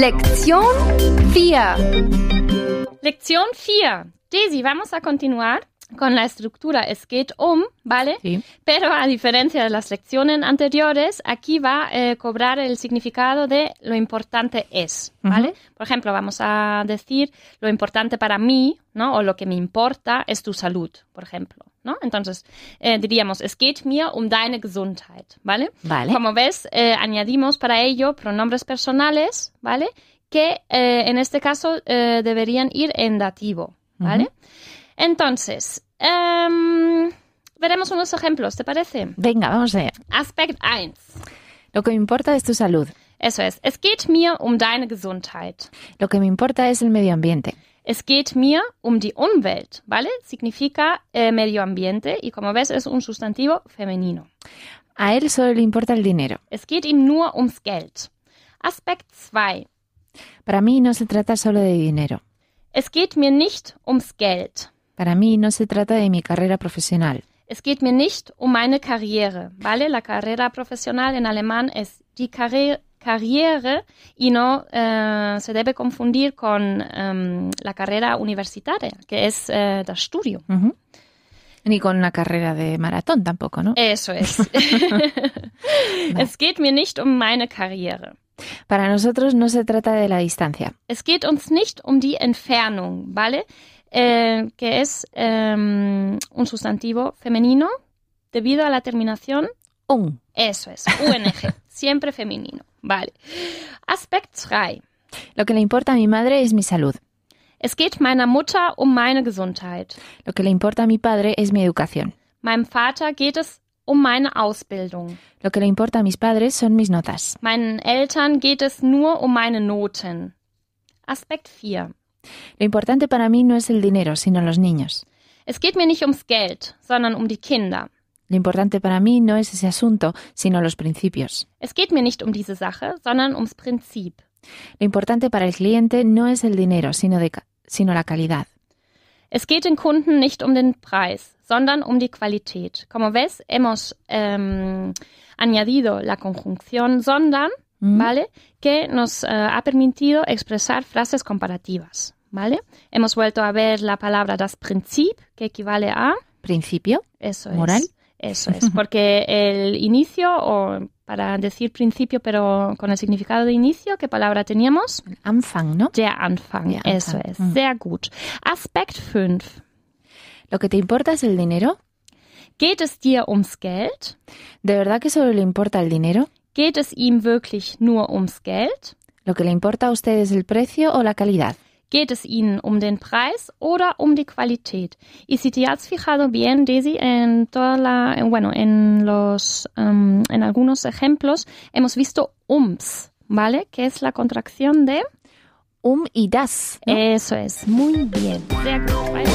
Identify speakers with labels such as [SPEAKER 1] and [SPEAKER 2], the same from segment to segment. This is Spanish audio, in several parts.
[SPEAKER 1] Lección 4.
[SPEAKER 2] Lección 4. Daisy, vamos a continuar con la estructura es geht ¿vale?
[SPEAKER 3] Sí.
[SPEAKER 2] Pero a diferencia de las lecciones anteriores, aquí va a cobrar el significado de lo importante es, ¿vale?
[SPEAKER 3] Uh-huh.
[SPEAKER 2] Por ejemplo, vamos a decir lo importante para mí, ¿no? O lo que me importa es tu salud, por ejemplo, ¿no? Entonces, diríamos, es geht mir deine Gesundheit, ¿vale?
[SPEAKER 3] Vale.
[SPEAKER 2] Como ves, añadimos para ello pronombres personales, ¿vale? Que en este caso deberían ir en dativo, ¿vale?
[SPEAKER 3] Uh-huh.
[SPEAKER 2] Entonces, veremos unos ejemplos, ¿te parece?
[SPEAKER 3] Venga, vamos allá.
[SPEAKER 2] Aspekt 1.
[SPEAKER 3] Lo que me importa es tu salud.
[SPEAKER 2] Eso es. Es geht mir deine Gesundheit.
[SPEAKER 3] Lo que me importa es el medio ambiente.
[SPEAKER 2] Es geht mir die Umwelt, ¿vale? Significa medio ambiente y como ves es un sustantivo femenino.
[SPEAKER 3] A él solo le importa el dinero.
[SPEAKER 2] Es geht ihm nur ums Geld. Aspekt 2.
[SPEAKER 3] Para mí no se trata solo de dinero.
[SPEAKER 2] Es geht mir nicht ums Geld.
[SPEAKER 3] Para mí no se trata de mi carrera profesional.
[SPEAKER 2] Es geht mir nicht meine Karriere, ¿vale? La carrera profesional en alemán es die Karriere y no se debe confundir con la carrera universitaria, que es das Studium.
[SPEAKER 3] Uh-huh. Ni con una carrera de maratón tampoco, ¿no?
[SPEAKER 2] Eso es. Es geht mir nicht meine Karriere.
[SPEAKER 3] Para nosotros no se trata de la distancia.
[SPEAKER 2] Es geht uns nicht die Entfernung, ¿vale? Que es un sustantivo femenino debido a la terminación Eso es, UNG, siempre femenino, vale. Aspekt 3.
[SPEAKER 3] Lo que le importa a mi madre es mi salud.
[SPEAKER 2] Es geht meiner Mutter meine Gesundheit.
[SPEAKER 3] Lo que le importa a mi padre es mi educación.
[SPEAKER 2] Meinem Vater geht es meine Ausbildung.
[SPEAKER 3] Lo que le importa a mis padres son mis notas.
[SPEAKER 2] Meinen Eltern geht es nur meine Noten. Aspekt 4.
[SPEAKER 3] Lo importante para mí no es el dinero, sino los niños.
[SPEAKER 2] Es geht mir nicht ums Geld, sondern die Kinder.
[SPEAKER 3] Lo importante para mí no es ese asunto, sino los principios.
[SPEAKER 2] Es geht mir nicht diese Sache, sondern ums Prinzip.
[SPEAKER 3] Lo importante para el cliente no es el dinero, sino la calidad.
[SPEAKER 2] Es geht den Kunden nicht den Preis, sondern die Qualität. Como ves, hemos añadido la conjunción sondern, ¿vale? Que nos ha permitido expresar frases comparativas, ¿vale? Hemos vuelto a ver la palabra das Prinzip, que equivale a...
[SPEAKER 3] Principio.
[SPEAKER 2] Eso
[SPEAKER 3] moral.
[SPEAKER 2] Eso es, porque el inicio, o para decir principio, pero con el significado de inicio, ¿qué palabra teníamos?
[SPEAKER 3] Anfang, ¿no?
[SPEAKER 2] Der Anfang,
[SPEAKER 3] Der
[SPEAKER 2] eso
[SPEAKER 3] Anfang.
[SPEAKER 2] es, sehr gut. Aspekt 5.
[SPEAKER 3] ¿Lo que te importa es el dinero?
[SPEAKER 2] Geht es dir ums Geld?
[SPEAKER 3] ¿De verdad que solo le importa el dinero?
[SPEAKER 2] Geht es ihm wirklich nur ums Geld?
[SPEAKER 3] ¿Lo que le importa a usted es el precio o la calidad?
[SPEAKER 2] Geht es Ihnen den Preis oder die Qualität? Y si te has fijado bien, Daisy, en algunos ejemplos hemos visto ¿vale? Que es la contracción de
[SPEAKER 3] Y das, ¿no?
[SPEAKER 2] Eso es, muy bien. Sehr gut. Vale.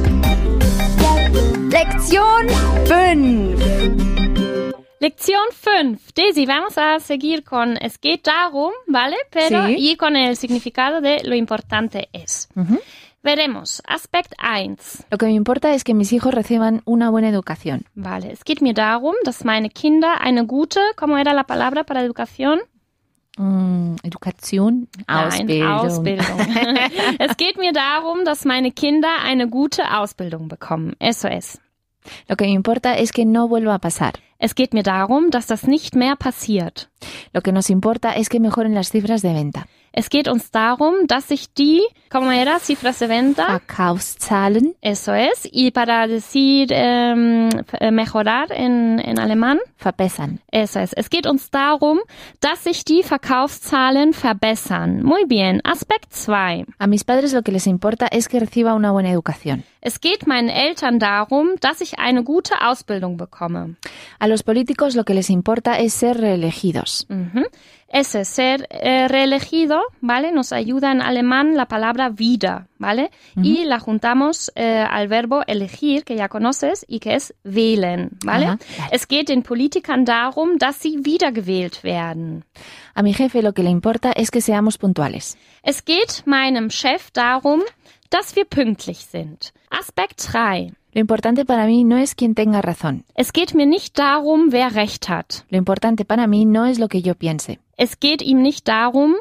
[SPEAKER 1] Lección 5.
[SPEAKER 2] Lección 5. Daisy, vamos a seguir con es geht darum, ¿vale? Pero
[SPEAKER 3] Sí.
[SPEAKER 2] y con el significado de lo importante es.
[SPEAKER 3] Uh-huh.
[SPEAKER 2] Veremos. Aspekt 1.
[SPEAKER 3] Lo que me importa es que mis hijos reciban una buena educación.
[SPEAKER 2] Vale, es geht mir darum, dass meine Kinder eine gute, ¿cómo era la palabra para educación?
[SPEAKER 3] Educación,
[SPEAKER 2] Nein, Ausbildung. Es geht mir darum, dass meine Kinder eine gute Ausbildung bekommen. Eso es.
[SPEAKER 3] Lo que me importa es que no vuelva a pasar.
[SPEAKER 2] Es geht mir darum, dass das nicht mehr passiert.
[SPEAKER 3] Lo que nos importa es que mejoren las cifras de venta.
[SPEAKER 2] Es geht uns darum, dass sich die, ¿cómo era? Cifras de venta.
[SPEAKER 3] Verkaufszahlen
[SPEAKER 2] Eso es. Y para decir mejorar en alemán.
[SPEAKER 3] verbessern.
[SPEAKER 2] Eso es. Es geht uns darum, dass sich die Verkaufszahlen verbessern. Muy bien. Aspekt 2.
[SPEAKER 3] A mis padres lo que les importa es que reciba una buena educación.
[SPEAKER 2] Es geht meinen Eltern darum, dass ich eine gute Ausbildung bekomme.
[SPEAKER 3] A los políticos lo que les importa es ser reelegidos.
[SPEAKER 2] Mhm. Ese ser reelegido, ¿vale? Nos ayuda en alemán la palabra wieder, ¿vale? Y la juntamos al verbo elegir, que ya conoces, y que es wählen, ¿vale?
[SPEAKER 3] Ajá, vale.
[SPEAKER 2] Es geht den Politikern darum, dass sie wiedergewählt werden.
[SPEAKER 3] A mi jefe lo que le importa es que seamos puntuales.
[SPEAKER 2] Es geht meinem Chef darum, dass wir pünktlich sind. Aspekt 3.
[SPEAKER 3] Lo importante para mí no es quien tenga razón.
[SPEAKER 2] Es geht mir nicht darum, wer Recht hat.
[SPEAKER 3] Lo importante para mí no es lo que yo piense.
[SPEAKER 2] Es geht mir nicht darum,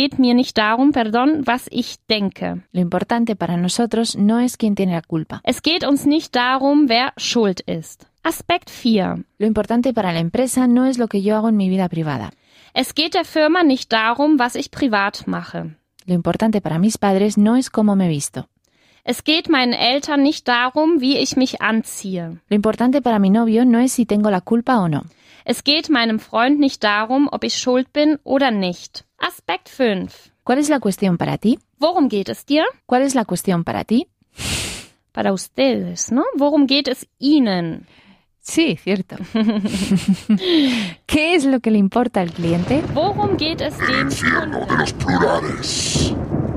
[SPEAKER 2] was ich denke.
[SPEAKER 3] Lo importante para nosotros no es quien tiene la culpa.
[SPEAKER 2] Es geht uns nicht darum, wer schuld ist. Aspekt 4.
[SPEAKER 3] Lo importante para la empresa no es lo que yo hago en mi vida privada.
[SPEAKER 2] Es geht der Firma nicht darum, was ich privat mache.
[SPEAKER 3] Lo importante para mis padres no es cómo me visto.
[SPEAKER 2] Es geht meinen Eltern nicht darum, wie ich mich anziehe.
[SPEAKER 3] Lo importante para mi novio no es si tengo la culpa o no.
[SPEAKER 2] Es geht meinem Freund nicht darum, ob ich schuld bin oder nicht. Aspekt 5.
[SPEAKER 3] ¿Cuál es la cuestión para ti?
[SPEAKER 2] Worum geht es dir?
[SPEAKER 3] ¿Cuál es la cuestión para ti?
[SPEAKER 2] Para ustedes, ¿no? Worum geht es Ihnen?
[SPEAKER 3] Sí, cierto. ¿Qué es lo que le importa al cliente?
[SPEAKER 2] Worum geht es dem Kunden?
[SPEAKER 4] De los plurales.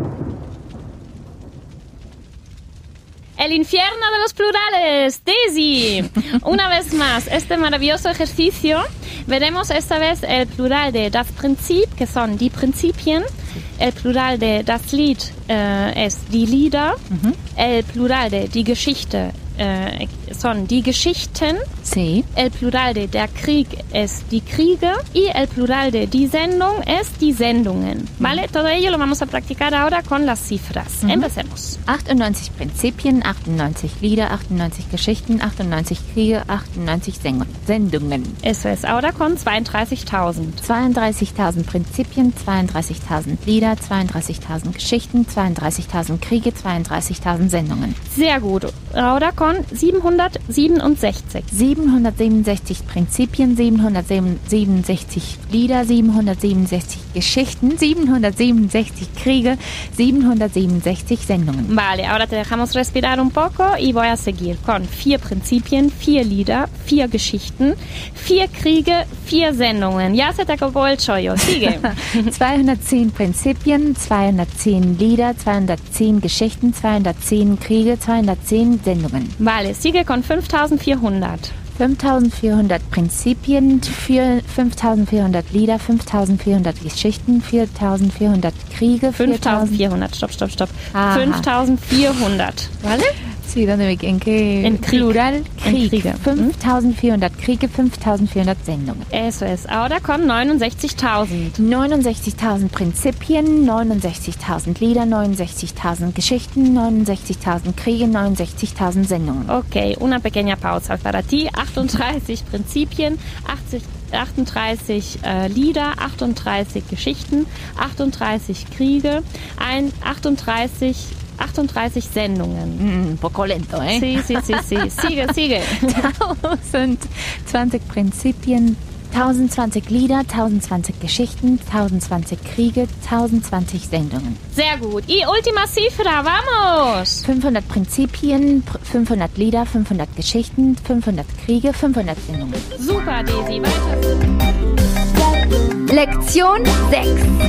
[SPEAKER 2] El infierno de los plurales, Daisy. Una vez más, este maravilloso ejercicio, veremos esta vez el plural de das Prinzip, que son die Prinzipien. El plural de das Lied es die Lieder. El plural de die Geschichte son die Geschichten.
[SPEAKER 3] Sí.
[SPEAKER 2] El plural de der Krieg es die Kriege. Y el plural de die Sendung es die Sendungen. ¿Vale? Todo ello lo vamos a practicar ahora con las cifras. Empecemos.
[SPEAKER 3] 98 Prinzipien, 98 Lieder, 98 Geschichten, 98 Kriege, 98 Sendungen.
[SPEAKER 2] Eso es. Ahora con 32.000.
[SPEAKER 3] 32.000 Prinzipien, 32.000 Lieder, 32.000 Geschichten, 32.000 Kriege, 32.000 Sendungen.
[SPEAKER 2] Sehr gut. Ahora con 767.
[SPEAKER 3] 767 Prinzipien, 767 Lieder, 767 Geschichten, 767 Kriege, 767 Sendungen.
[SPEAKER 2] Vale, ahora te dejamos respirar un poco y voy a seguir con 4 Prinzipien, 4 Lieder, 4 Geschichten, 4 Kriege, 4 Sendungen. Ya se te acabó el chollo. Sigue.
[SPEAKER 3] 210 Prinzipien, 210 Lieder, 210 Geschichten, 210 Kriege, 210 Sendungen.
[SPEAKER 2] Vale, sigue con 5.400.
[SPEAKER 3] 5.400 Prinzipien, 5.400 Lieder, 5.400 Geschichten, 4.400 Kriege,
[SPEAKER 2] 5.400. Stopp.
[SPEAKER 3] Ajá.
[SPEAKER 2] 5.400. ¿Vale?
[SPEAKER 3] Sí, en qué
[SPEAKER 2] en Krieg.
[SPEAKER 3] Plural?
[SPEAKER 2] En
[SPEAKER 3] Krieg. 5.400 Kriege, 5.400 Sendungen.
[SPEAKER 2] Eso es. Ahora con 69.000.
[SPEAKER 3] 69.000 Prinzipien, 69.000 Lieder, 69.000 Geschichten, 69.000 Kriege, 69.000 Sendungen.
[SPEAKER 2] Ok, una pequeña pausa para ti. 38 Prinzipien, 38 Lieder, 38 Geschichten, 38 Kriege, 38 Sendungen.
[SPEAKER 3] Un poco lento, ¿eh?
[SPEAKER 2] Sí. Sigue.
[SPEAKER 3] 1020 Prinzipien, 1020 Lieder, 1020 Geschichten, 1020 Kriege, 1020 Sendungen.
[SPEAKER 2] Sehr gut. Y última cifra, vamos.
[SPEAKER 3] 500 Prinzipien, 500 Lieder, 500 Geschichten, 500 Kriege, 500 Sendungen.
[SPEAKER 2] Super, Daisy. Weiter.
[SPEAKER 1] Lección 6.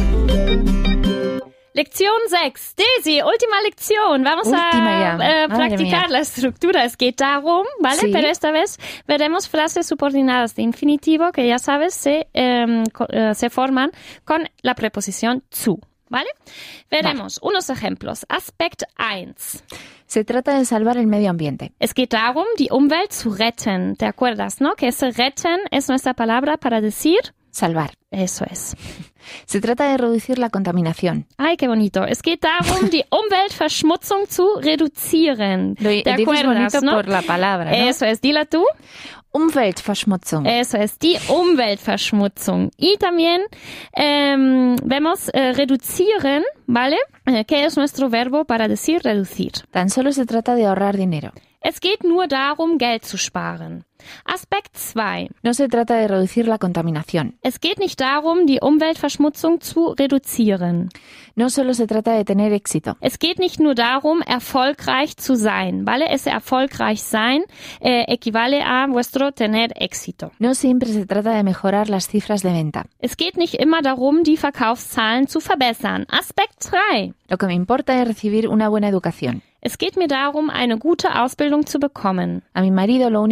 [SPEAKER 2] Lección 6. Daisy, última lección. Vamos a practicar la estructura. Es geht darum, ¿vale?
[SPEAKER 3] Sí.
[SPEAKER 2] Pero esta vez veremos frases subordinadas de infinitivo que ya sabes se forman con la preposición zu, ¿vale? Veremos unos ejemplos. Aspekt 1.
[SPEAKER 3] Se trata de salvar el medio ambiente.
[SPEAKER 2] Es geht darum, die Umwelt zu retten. ¿Te acuerdas, no? Que ese retten es nuestra palabra para decir...
[SPEAKER 3] Salvar.
[SPEAKER 2] Eso es.
[SPEAKER 3] Se trata de reducir la contaminación.
[SPEAKER 2] Ay, qué bonito. Es geht darum, die Umweltverschmutzung zu reduzieren.
[SPEAKER 3] Lo
[SPEAKER 2] ¿Te
[SPEAKER 3] dices
[SPEAKER 2] acuerdas,
[SPEAKER 3] bonito
[SPEAKER 2] no?
[SPEAKER 3] por la palabra, ¿no?
[SPEAKER 2] Eso es. Dila tú.
[SPEAKER 3] Umweltverschmutzung.
[SPEAKER 2] Eso es, die Umweltverschmutzung. Y también vemos reduzieren, ¿vale? Que es nuestro verbo para decir reducir.
[SPEAKER 3] Tan solo se trata de ahorrar dinero.
[SPEAKER 2] Es geht nur darum, Geld zu sparen. Aspekt 2.
[SPEAKER 3] No se trata de reducir la contaminación.
[SPEAKER 2] Es geht nicht darum, die Umweltverschmutzung zu reduzieren.
[SPEAKER 3] No solo se trata de tener éxito.
[SPEAKER 2] Es geht nicht nur darum, erfolgreich zu sein, ¿vale? Ese erfolgreich sein equivale a vuestro tener éxito.
[SPEAKER 3] No siempre se trata de mejorar las cifras de venta.
[SPEAKER 2] Es geht nicht immer darum, die Verkaufszahlen zu verbessern. Aspekt 3.
[SPEAKER 3] Lo que me importa es recibir una buena educación.
[SPEAKER 2] Es geht mir darum, eine gute Ausbildung zu bekommen.
[SPEAKER 3] A mi marido lo único que le importa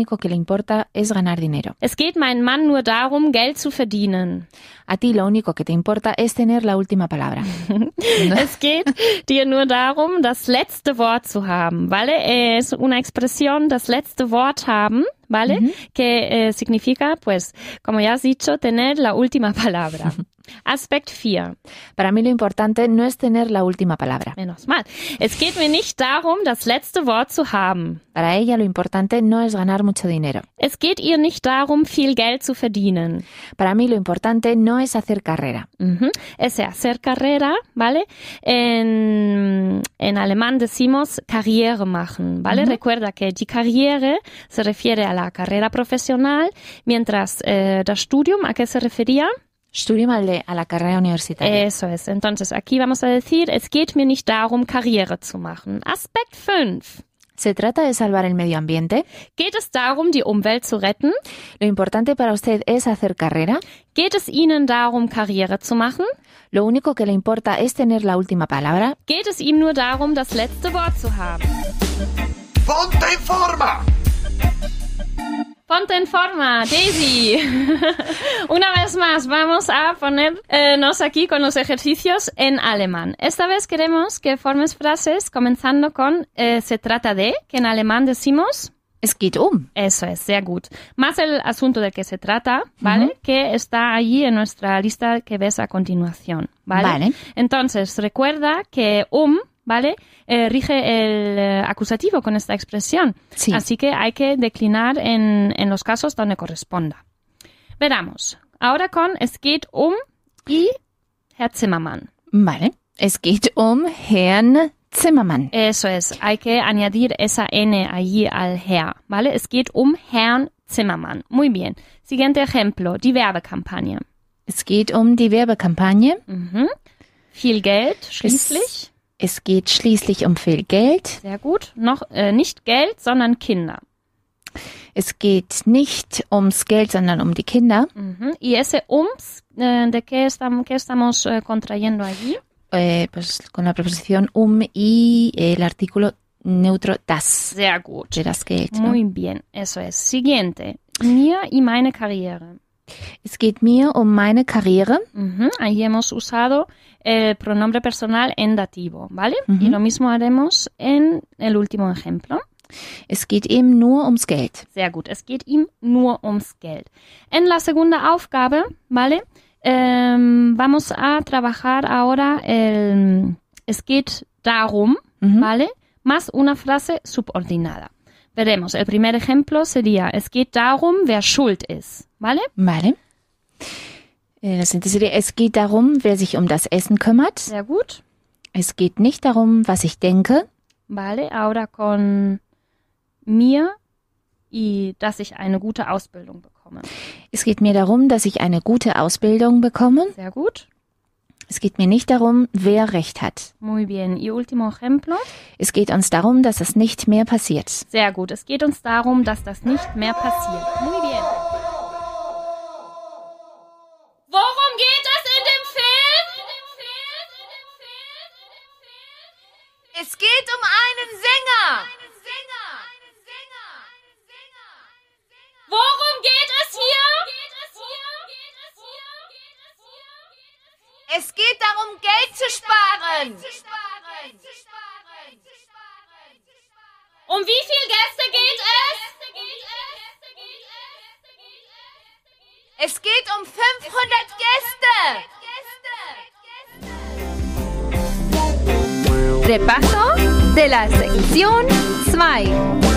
[SPEAKER 3] importa es ganar dinero.
[SPEAKER 2] Es geht meinem Mann nur darum, Geld zu verdienen.
[SPEAKER 3] A ti lo único que te importa es tener la última palabra.
[SPEAKER 2] Es geht dir nur darum, das letzte Wort zu haben, ¿vale? Es una expresión, das letzte Wort haben, ¿vale? Que significa, pues, como ya has dicho, tener la última palabra. Aspekt 4.
[SPEAKER 3] Para mí lo importante no es tener la última palabra.
[SPEAKER 2] Menos mal. Es geht mir nicht darum, das letzte Wort zu haben.
[SPEAKER 3] Para ella lo importante no es ganar mucho dinero.
[SPEAKER 2] Es geht ihr nicht darum, viel Geld zu verdienen.
[SPEAKER 3] Para mí lo importante no es hacer carrera.
[SPEAKER 2] Es hacer carrera, ¿vale? En alemán decimos Karriere machen, ¿vale? Recuerda que die Karriere se refiere a la carrera profesional, mientras das Studium, ¿a qué se refería?
[SPEAKER 3] Studium a la carrera universitaria.
[SPEAKER 2] Eso es. Entonces, aquí vamos a decir, es geht mir nicht darum, Karriere zu machen. Aspekt 5.
[SPEAKER 3] ¿Se trata de salvar el medio ambiente?
[SPEAKER 2] Geht es darum, die Umwelt zu retten?
[SPEAKER 3] ¿Lo importante para usted es hacer carrera?
[SPEAKER 2] Geht es Ihnen darum, Karriere zu machen?
[SPEAKER 3] ¿Lo único que le importa es tener la última palabra?
[SPEAKER 2] Geht es ihm nur darum, das letzte Wort zu haben?
[SPEAKER 4] ¡Ponte en forma!
[SPEAKER 2] Ponte en forma, Daisy. Una vez más, vamos a ponernos aquí con los ejercicios en alemán. Esta vez queremos que formes frases comenzando con se trata de, que en alemán decimos...
[SPEAKER 3] Es geht um.
[SPEAKER 2] Eso es, sehr gut. Más el asunto del que se trata, ¿vale? Que está allí en nuestra lista que ves a continuación, ¿vale?
[SPEAKER 3] Vale.
[SPEAKER 2] Entonces, recuerda que ¿vale? Rige el acusativo con esta expresión.
[SPEAKER 3] Sí.
[SPEAKER 2] Así que hay que declinar en los casos donde corresponda. Veramos. Ahora con es geht um y Herr Zimmermann.
[SPEAKER 3] Vale. Es geht um Herrn Zimmermann.
[SPEAKER 2] Eso es. Hay que añadir esa N allí al Herr, ¿vale? Es geht um Herrn Zimmermann. Muy bien. Siguiente ejemplo. Die Werbekampagne.
[SPEAKER 3] Es geht um die Werbekampagne.
[SPEAKER 2] Viel Geld, schließlich.
[SPEAKER 3] Es geht schließlich um viel Geld.
[SPEAKER 2] Sehr gut. Noch nicht Geld, sondern Kinder.
[SPEAKER 3] Es geht nicht ums Geld, sondern um die Kinder.
[SPEAKER 2] Y ese ums, ¿de qué estamos contrayendo allí?
[SPEAKER 3] Pues con la preposición y el artículo neutro das.
[SPEAKER 2] Sehr gut.
[SPEAKER 3] De das Geld. ¿no?
[SPEAKER 2] Muy bien, eso es. Siguiente. Mir y meine Karriere.
[SPEAKER 3] Es geht mir um meine Karriere.
[SPEAKER 2] Ahí hemos usado el pronombre personal en dativo, ¿vale? Y lo mismo haremos en el último ejemplo.
[SPEAKER 3] Es geht ihm nur ums Geld.
[SPEAKER 2] Sehr gut. Es geht ihm nur ums Geld. En la segunda Aufgabe, ¿vale? Vamos a trabajar ahora es geht darum, ¿vale? Más una frase subordinada. Veremos. El primer ejemplo sería es geht darum, wer schuld ist, ¿vale?
[SPEAKER 3] Vale. La siguiente sería es geht darum, wer sich um das Essen kümmert.
[SPEAKER 2] Sehr gut.
[SPEAKER 3] Es geht nicht darum, was ich denke.
[SPEAKER 2] Vale, ahora con mir y dass ich eine gute Ausbildung bekomme.
[SPEAKER 3] Es geht mir darum, dass ich eine gute Ausbildung bekomme.
[SPEAKER 2] Sehr gut.
[SPEAKER 3] Es geht mir nicht darum, wer Recht hat.
[SPEAKER 2] Muy bien. Y último ejemplo.
[SPEAKER 3] Es geht uns darum, dass es nicht mehr passiert.
[SPEAKER 2] Sehr gut. Es geht uns darum, dass das nicht mehr passiert. Muy bien. Worum geht es in dem Film?
[SPEAKER 1] Es geht um einen Sänger.
[SPEAKER 2] Worum geht es hier?
[SPEAKER 1] Es geht darum, Geld zu sparen.
[SPEAKER 2] Um wie viele Gäste geht es?
[SPEAKER 1] Es geht um 500 Gäste. Repaso de la sección 2.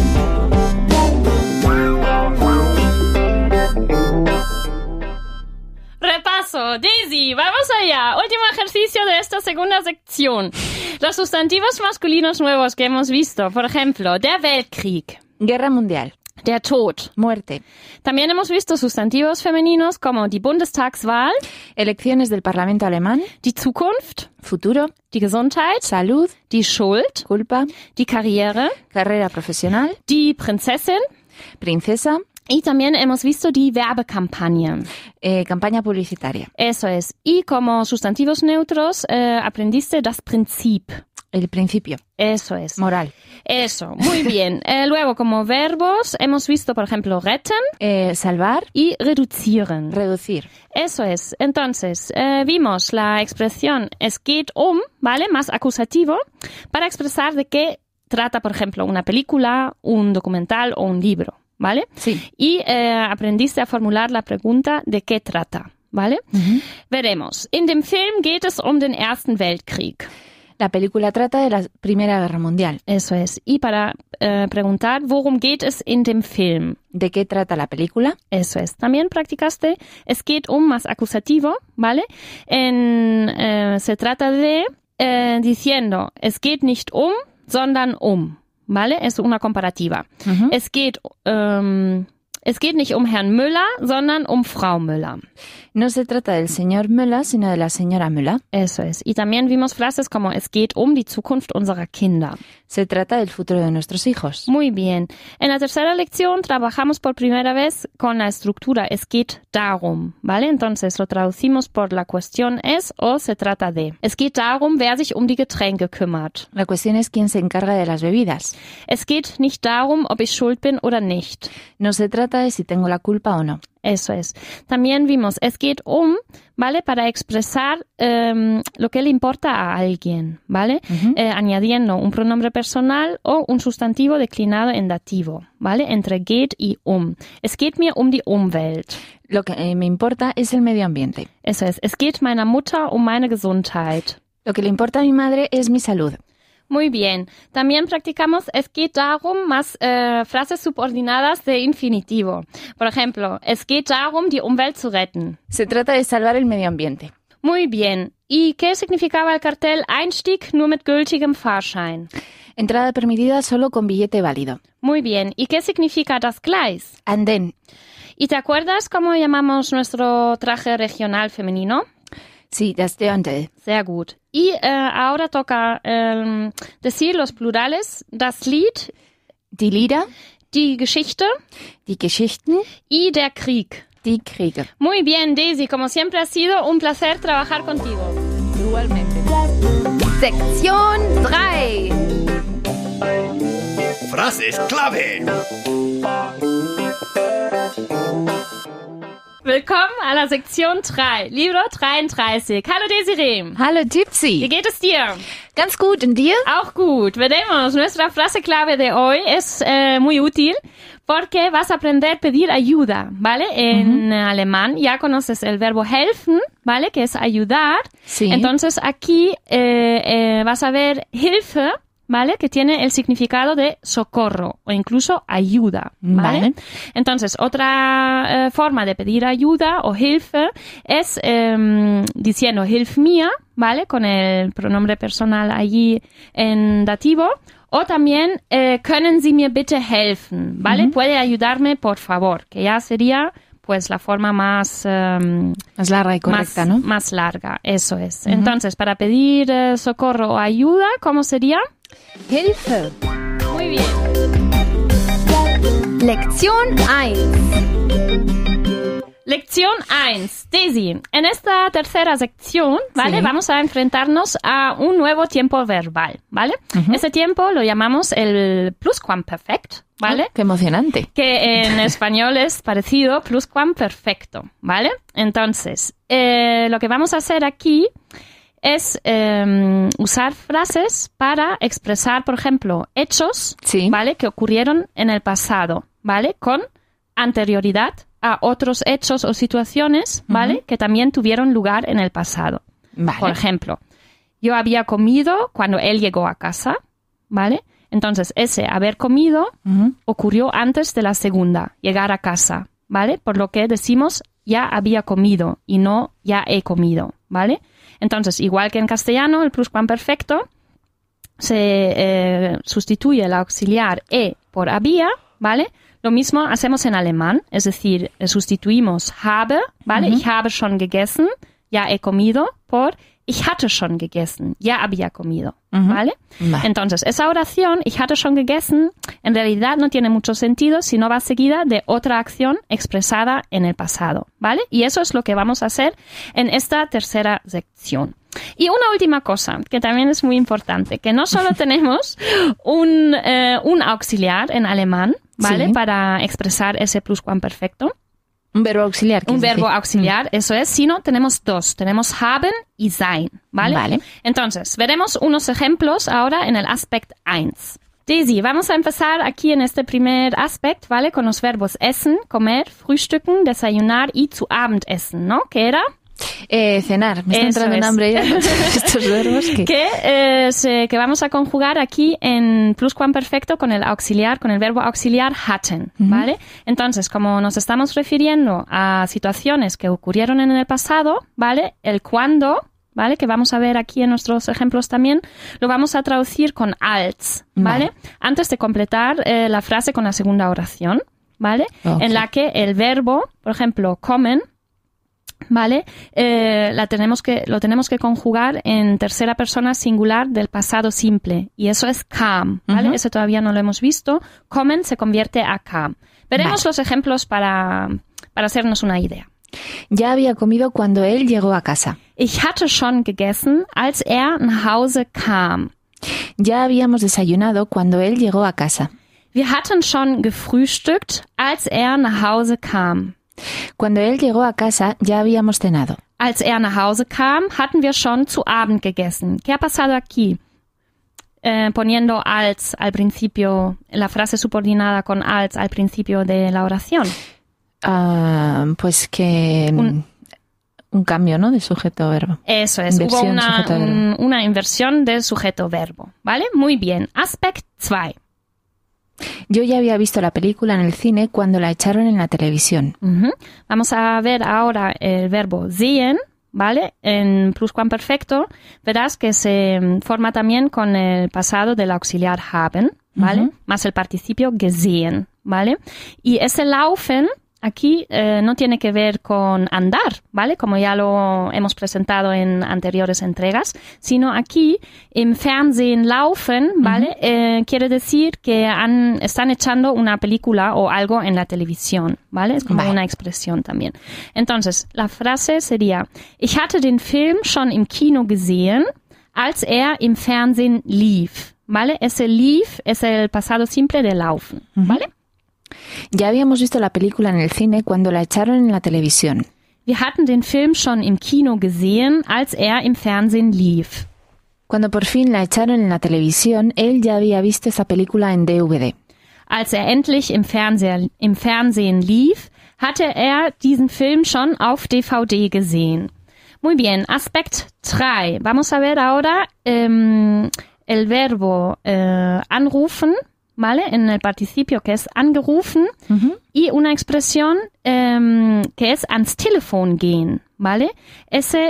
[SPEAKER 2] Repaso, Daisy, vamos allá. Último ejercicio de esta segunda sección. Los sustantivos masculinos nuevos que hemos visto, por ejemplo, der Weltkrieg,
[SPEAKER 3] Guerra mundial.
[SPEAKER 2] der Tod.
[SPEAKER 3] Muerte.
[SPEAKER 2] También hemos visto sustantivos femeninos como die Bundestagswahl,
[SPEAKER 3] Elecciones del Parlamento alemán.
[SPEAKER 2] die Zukunft,
[SPEAKER 3] Futuro.
[SPEAKER 2] die Gesundheit,
[SPEAKER 3] Salud.
[SPEAKER 2] die Schuld,
[SPEAKER 3] Culpa.
[SPEAKER 2] die Karriere,
[SPEAKER 3] Carrera profesional.
[SPEAKER 2] die Prinzessin.
[SPEAKER 3] Princesa.
[SPEAKER 2] Y también hemos visto die Werbekampagne.
[SPEAKER 3] Campaña publicitaria.
[SPEAKER 2] Eso es. Y como sustantivos neutros aprendiste das Prinzip.
[SPEAKER 3] El principio.
[SPEAKER 2] Eso es.
[SPEAKER 3] Moral.
[SPEAKER 2] Eso, muy bien. Luego, como verbos, hemos visto, por ejemplo, retten
[SPEAKER 3] Salvar.
[SPEAKER 2] y reduzieren.
[SPEAKER 3] Reducir.
[SPEAKER 2] Eso es. Entonces, vimos la expresión es geht ¿vale? Más acusativo, para expresar de qué trata, por ejemplo, una película, un documental o un libro, ¿vale?
[SPEAKER 3] Sí.
[SPEAKER 2] Y aprendiste a formular la pregunta de qué trata, ¿vale? Veremos. In dem Film geht es den Ersten Weltkrieg.
[SPEAKER 3] La película trata de la Primera Guerra Mundial.
[SPEAKER 2] Eso es. Y para preguntar, worum geht es in dem Film?
[SPEAKER 3] ¿De qué trata la película?
[SPEAKER 2] Eso es. También practicaste es geht más acusativo, ¿vale? Se trata de diciendo es geht nicht sondern ¿vale? Es una comparativa. Es geht nicht Herrn Müller, sondern Frau Müller.
[SPEAKER 3] No se trata del señor Müller, sino de la señora Müller.
[SPEAKER 2] Eso es. Y también vimos frases como es geht die Zukunft unserer Kinder.
[SPEAKER 3] Se trata del futuro de nuestros hijos.
[SPEAKER 2] Muy bien. En la tercera lección trabajamos por primera vez con la estructura es geht darum, ¿vale? Entonces lo traducimos por la cuestión es o se trata de. Es geht darum, wer sich die Getränke kümmert.
[SPEAKER 3] La cuestión es quién se encarga de las bebidas.
[SPEAKER 2] Es geht nicht darum, ob ich schuld bin oder nicht.
[SPEAKER 3] No se trata de si tengo la culpa o no.
[SPEAKER 2] Eso es. También vimos, es geht ¿vale? Para expresar lo que le importa a alguien, ¿vale? Añadiendo un pronombre personal o un sustantivo declinado en dativo, ¿vale? Entre geht y Es geht mir die Umwelt.
[SPEAKER 3] Lo que me importa es el medio ambiente.
[SPEAKER 2] Eso es. Es geht meiner Mutter meine Gesundheit.
[SPEAKER 3] Lo que le importa a mi madre es mi salud.
[SPEAKER 2] Muy bien. También practicamos es geht darum más frases subordinadas de infinitivo. Por ejemplo, es geht darum, die Umwelt zu retten.
[SPEAKER 3] Se trata de salvar el medio ambiente.
[SPEAKER 2] Muy bien. ¿Y qué significaba el cartel Einstieg nur mit gültigem Fahrschein?
[SPEAKER 3] Entrada permitida solo con billete válido.
[SPEAKER 2] Muy bien. ¿Y qué significa das Gleis?
[SPEAKER 3] Andén.
[SPEAKER 2] ¿Y te acuerdas cómo llamamos nuestro traje regional femenino?
[SPEAKER 3] Sí, das Dirndl.
[SPEAKER 2] Sehr gut. Y ahora toca decir los plurales, das Lied,
[SPEAKER 3] Die Lieder,
[SPEAKER 2] die Geschichte
[SPEAKER 3] die Geschichten,
[SPEAKER 2] y der Krieg.
[SPEAKER 3] die Kriege.
[SPEAKER 2] Muy bien, Daisy, como siempre ha sido un placer trabajar contigo.
[SPEAKER 3] Igualmente.
[SPEAKER 1] Sektion 3.
[SPEAKER 4] Frases clave.
[SPEAKER 2] Willkommen a la Sektion 3, Libro 33. Hallo Desiree.
[SPEAKER 3] Hallo
[SPEAKER 2] Wie
[SPEAKER 3] Gypsy.
[SPEAKER 2] geht es dir?
[SPEAKER 3] Ganz gut, ¿und dir?
[SPEAKER 2] Auch gut. Veremos, nuestra frase clave de hoy es muy útil porque vas a aprender a pedir ayuda, ¿vale? En alemán ya conoces el verbo helfen, ¿vale? Que es ayudar.
[SPEAKER 3] Sí.
[SPEAKER 2] Entonces aquí vas a ver Hilfe, ¿vale? Que tiene el significado de socorro o incluso ayuda, ¿vale?
[SPEAKER 3] Vale.
[SPEAKER 2] Entonces, otra forma de pedir ayuda o Hilfe es diciendo Hilf mir, ¿vale? Con el pronombre personal allí en dativo. O también, können Sie mir bitte helfen, ¿vale? Puede ayudarme, por favor, que ya sería pues la forma más
[SPEAKER 3] Más larga y correcta, ¿no?
[SPEAKER 2] más larga, eso es. Entonces, para pedir socorro o ayuda, ¿cómo sería?
[SPEAKER 3] Hilfe.
[SPEAKER 2] Muy bien.
[SPEAKER 1] Lección 1.
[SPEAKER 2] Lección 1. Daisy, en esta tercera sección, ¿vale?
[SPEAKER 3] Sí.
[SPEAKER 2] Vamos a enfrentarnos a un nuevo tiempo verbal, ¿vale? Ese tiempo lo llamamos el pluscuamperfect, ¿vale?
[SPEAKER 3] Oh, qué emocionante.
[SPEAKER 2] Que en español es parecido pluscuamperfecto, ¿vale? Entonces, lo que vamos a hacer aquí es usar frases para expresar, por ejemplo, hechos,
[SPEAKER 3] Sí.
[SPEAKER 2] ¿vale? Que ocurrieron en el pasado, ¿vale? Con anterioridad a otros hechos o situaciones, ¿vale? Que también tuvieron lugar en el pasado.
[SPEAKER 3] Vale.
[SPEAKER 2] Por ejemplo, yo había comido cuando él llegó a casa, ¿vale? Entonces, ese haber comido ocurrió antes de la segunda, llegar a casa, ¿vale? Por lo que decimos ya había comido y no ya he comido, ¿vale? Entonces, igual que en castellano, el pluscuamperfecto se sustituye el auxiliar e por había, ¿vale? Lo mismo hacemos en alemán, es decir, sustituimos habe, ¿vale? Ich habe schon gegessen, ya he comido, por ich hatte schon gegessen, ya había comido, ¿vale?
[SPEAKER 3] Vale.
[SPEAKER 2] Entonces, esa oración, ich hatte schon gegessen, en realidad no tiene mucho sentido si no va seguida de otra acción expresada en el pasado, ¿vale? Y eso es lo que vamos a hacer en esta tercera sección. Y una última cosa, que también es muy importante, que no solo tenemos un auxiliar en alemán, ¿vale?
[SPEAKER 3] Sí.
[SPEAKER 2] Para expresar ese pluscuamperfecto.
[SPEAKER 3] Un verbo auxiliar.
[SPEAKER 2] Un verbo
[SPEAKER 3] decir.
[SPEAKER 2] auxiliar, eso es, sino tenemos dos. Tenemos haben y sein, ¿vale?
[SPEAKER 3] Vale.
[SPEAKER 2] Entonces, veremos unos ejemplos ahora en el aspect 1. Daisy, vamos a empezar aquí en este primer aspect, ¿vale? Con los verbos essen, comer, frühstücken, desayunar y zu Abend essen, ¿no? ¿Qué era?
[SPEAKER 3] Cenar. Me está
[SPEAKER 2] Eso
[SPEAKER 3] entrando en
[SPEAKER 2] es.
[SPEAKER 3] hambre ya con estos verbos.
[SPEAKER 2] Que vamos a conjugar aquí en pluscuamperfecto con el auxiliar, con el verbo auxiliar hatten, ¿vale? Entonces, como nos estamos refiriendo a situaciones que ocurrieron en el pasado, ¿vale? El cuando, ¿vale? Que vamos a ver aquí en nuestros ejemplos también, lo vamos a traducir con als, ¿vale? Antes de completar la frase con la segunda oración, ¿vale?
[SPEAKER 3] Ok.
[SPEAKER 2] En la que el verbo, por ejemplo, kommen, ¿vale? Lo tenemos que conjugar en tercera persona singular del pasado simple. Y eso es kam, ¿vale? Eso todavía no lo hemos visto. Kommen se convierte a kam. Veremos los ejemplos para hacernos una idea.
[SPEAKER 3] Ya había comido cuando él llegó a casa.
[SPEAKER 2] Ich hatte schon gegessen, als nach Hause kam.
[SPEAKER 3] Ya habíamos desayunado cuando él llegó a casa.
[SPEAKER 2] Wir hatten schon gefrühstückt, als nach Hause kam.
[SPEAKER 3] Cuando él llegó a casa, ya habíamos cenado.
[SPEAKER 2] Als nach Hause kam, hatten wir schon zu Abend gegessen. ¿Qué ha pasado aquí? Poniendo als al principio, la frase subordinada con als al principio de la oración.
[SPEAKER 3] Pues que un cambio, ¿no? De sujeto-verbo.
[SPEAKER 2] Eso es, hubo
[SPEAKER 3] Inversión sujeto-verbo.
[SPEAKER 2] una inversión del sujeto-verbo, ¿vale? Muy bien. Aspect 2.
[SPEAKER 3] Yo ya había visto la película en el cine cuando la echaron en la televisión.
[SPEAKER 2] Vamos a ver ahora el verbo sehen, ¿vale? En pluscuamperfecto verás que se forma también con el pasado del auxiliar haben, ¿vale? Más el participio gesehen, ¿vale? Y ese laufen aquí no tiene que ver con andar, ¿vale? Como ya lo hemos presentado en anteriores entregas, sino aquí im Fernsehen laufen, ¿vale? Quiere decir que están echando una película o algo en la televisión, ¿vale? Es como una expresión también. Entonces, la frase sería: Ich hatte den Film schon im Kino gesehen, als im Fernsehen lief, ¿vale? Ese lief es el pasado simple de laufen, ¿vale?
[SPEAKER 3] Ya habíamos visto la película en el cine cuando la echaron en la televisión.
[SPEAKER 2] Wir hatten den Film schon im Kino gesehen, als im Fernsehen lief.
[SPEAKER 3] Cuando por fin la echaron en la televisión, él ya había visto esa película en DVD.
[SPEAKER 2] Als endlich im Fernsehen lief, hatte diesen Film schon auf DVD gesehen. Muy bien, Aspekt 3. Vamos a ver ahora el verbo anrufen, ¿vale? En el participio que es angerufen y una expresión que es ans Telefon gehen, ¿vale? Eso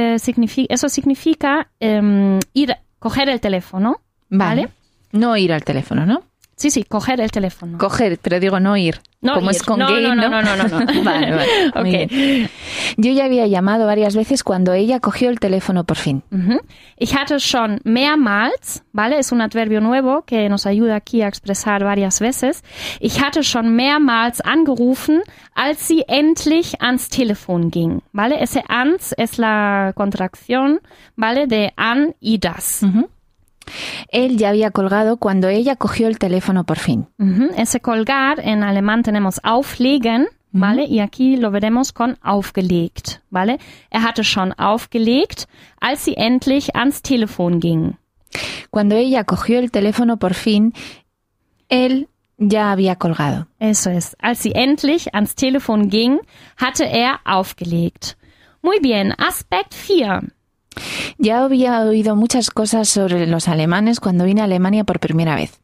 [SPEAKER 2] significa coger el teléfono, ¿vale?
[SPEAKER 3] No ir al teléfono, ¿no?
[SPEAKER 2] Sí, coger el teléfono.
[SPEAKER 3] Coger, pero digo no ir.
[SPEAKER 2] No
[SPEAKER 3] Como
[SPEAKER 2] ir.
[SPEAKER 3] es con
[SPEAKER 2] No.
[SPEAKER 3] Vale. Muy
[SPEAKER 2] Okay.
[SPEAKER 3] bien. Yo ya había llamado varias veces cuando ella cogió el teléfono por fin.
[SPEAKER 2] Ich hatte schon mehrmals, ¿vale? Es un adverbio nuevo que nos ayuda aquí a expresar varias veces. Ich hatte schon mehrmals angerufen, als sie endlich ans Telefon ging, ¿vale? Ese ans es la contracción, ¿vale? De an y das.
[SPEAKER 3] Él ya había colgado cuando ella cogió el teléfono por fin.
[SPEAKER 2] Ese colgar, en alemán tenemos auflegen, ¿vale? Y aquí lo veremos con aufgelegt, ¿vale? Hatte schon aufgelegt, als sie endlich ans Telefon ging.
[SPEAKER 3] Cuando ella cogió el teléfono por fin, él ya había colgado.
[SPEAKER 2] Eso es. Als sie endlich ans Telefon ging, hatte aufgelegt. Muy bien. Aspekt 4.
[SPEAKER 3] Ya había oído muchas cosas sobre los alemanes cuando vine a Alemania por primera vez.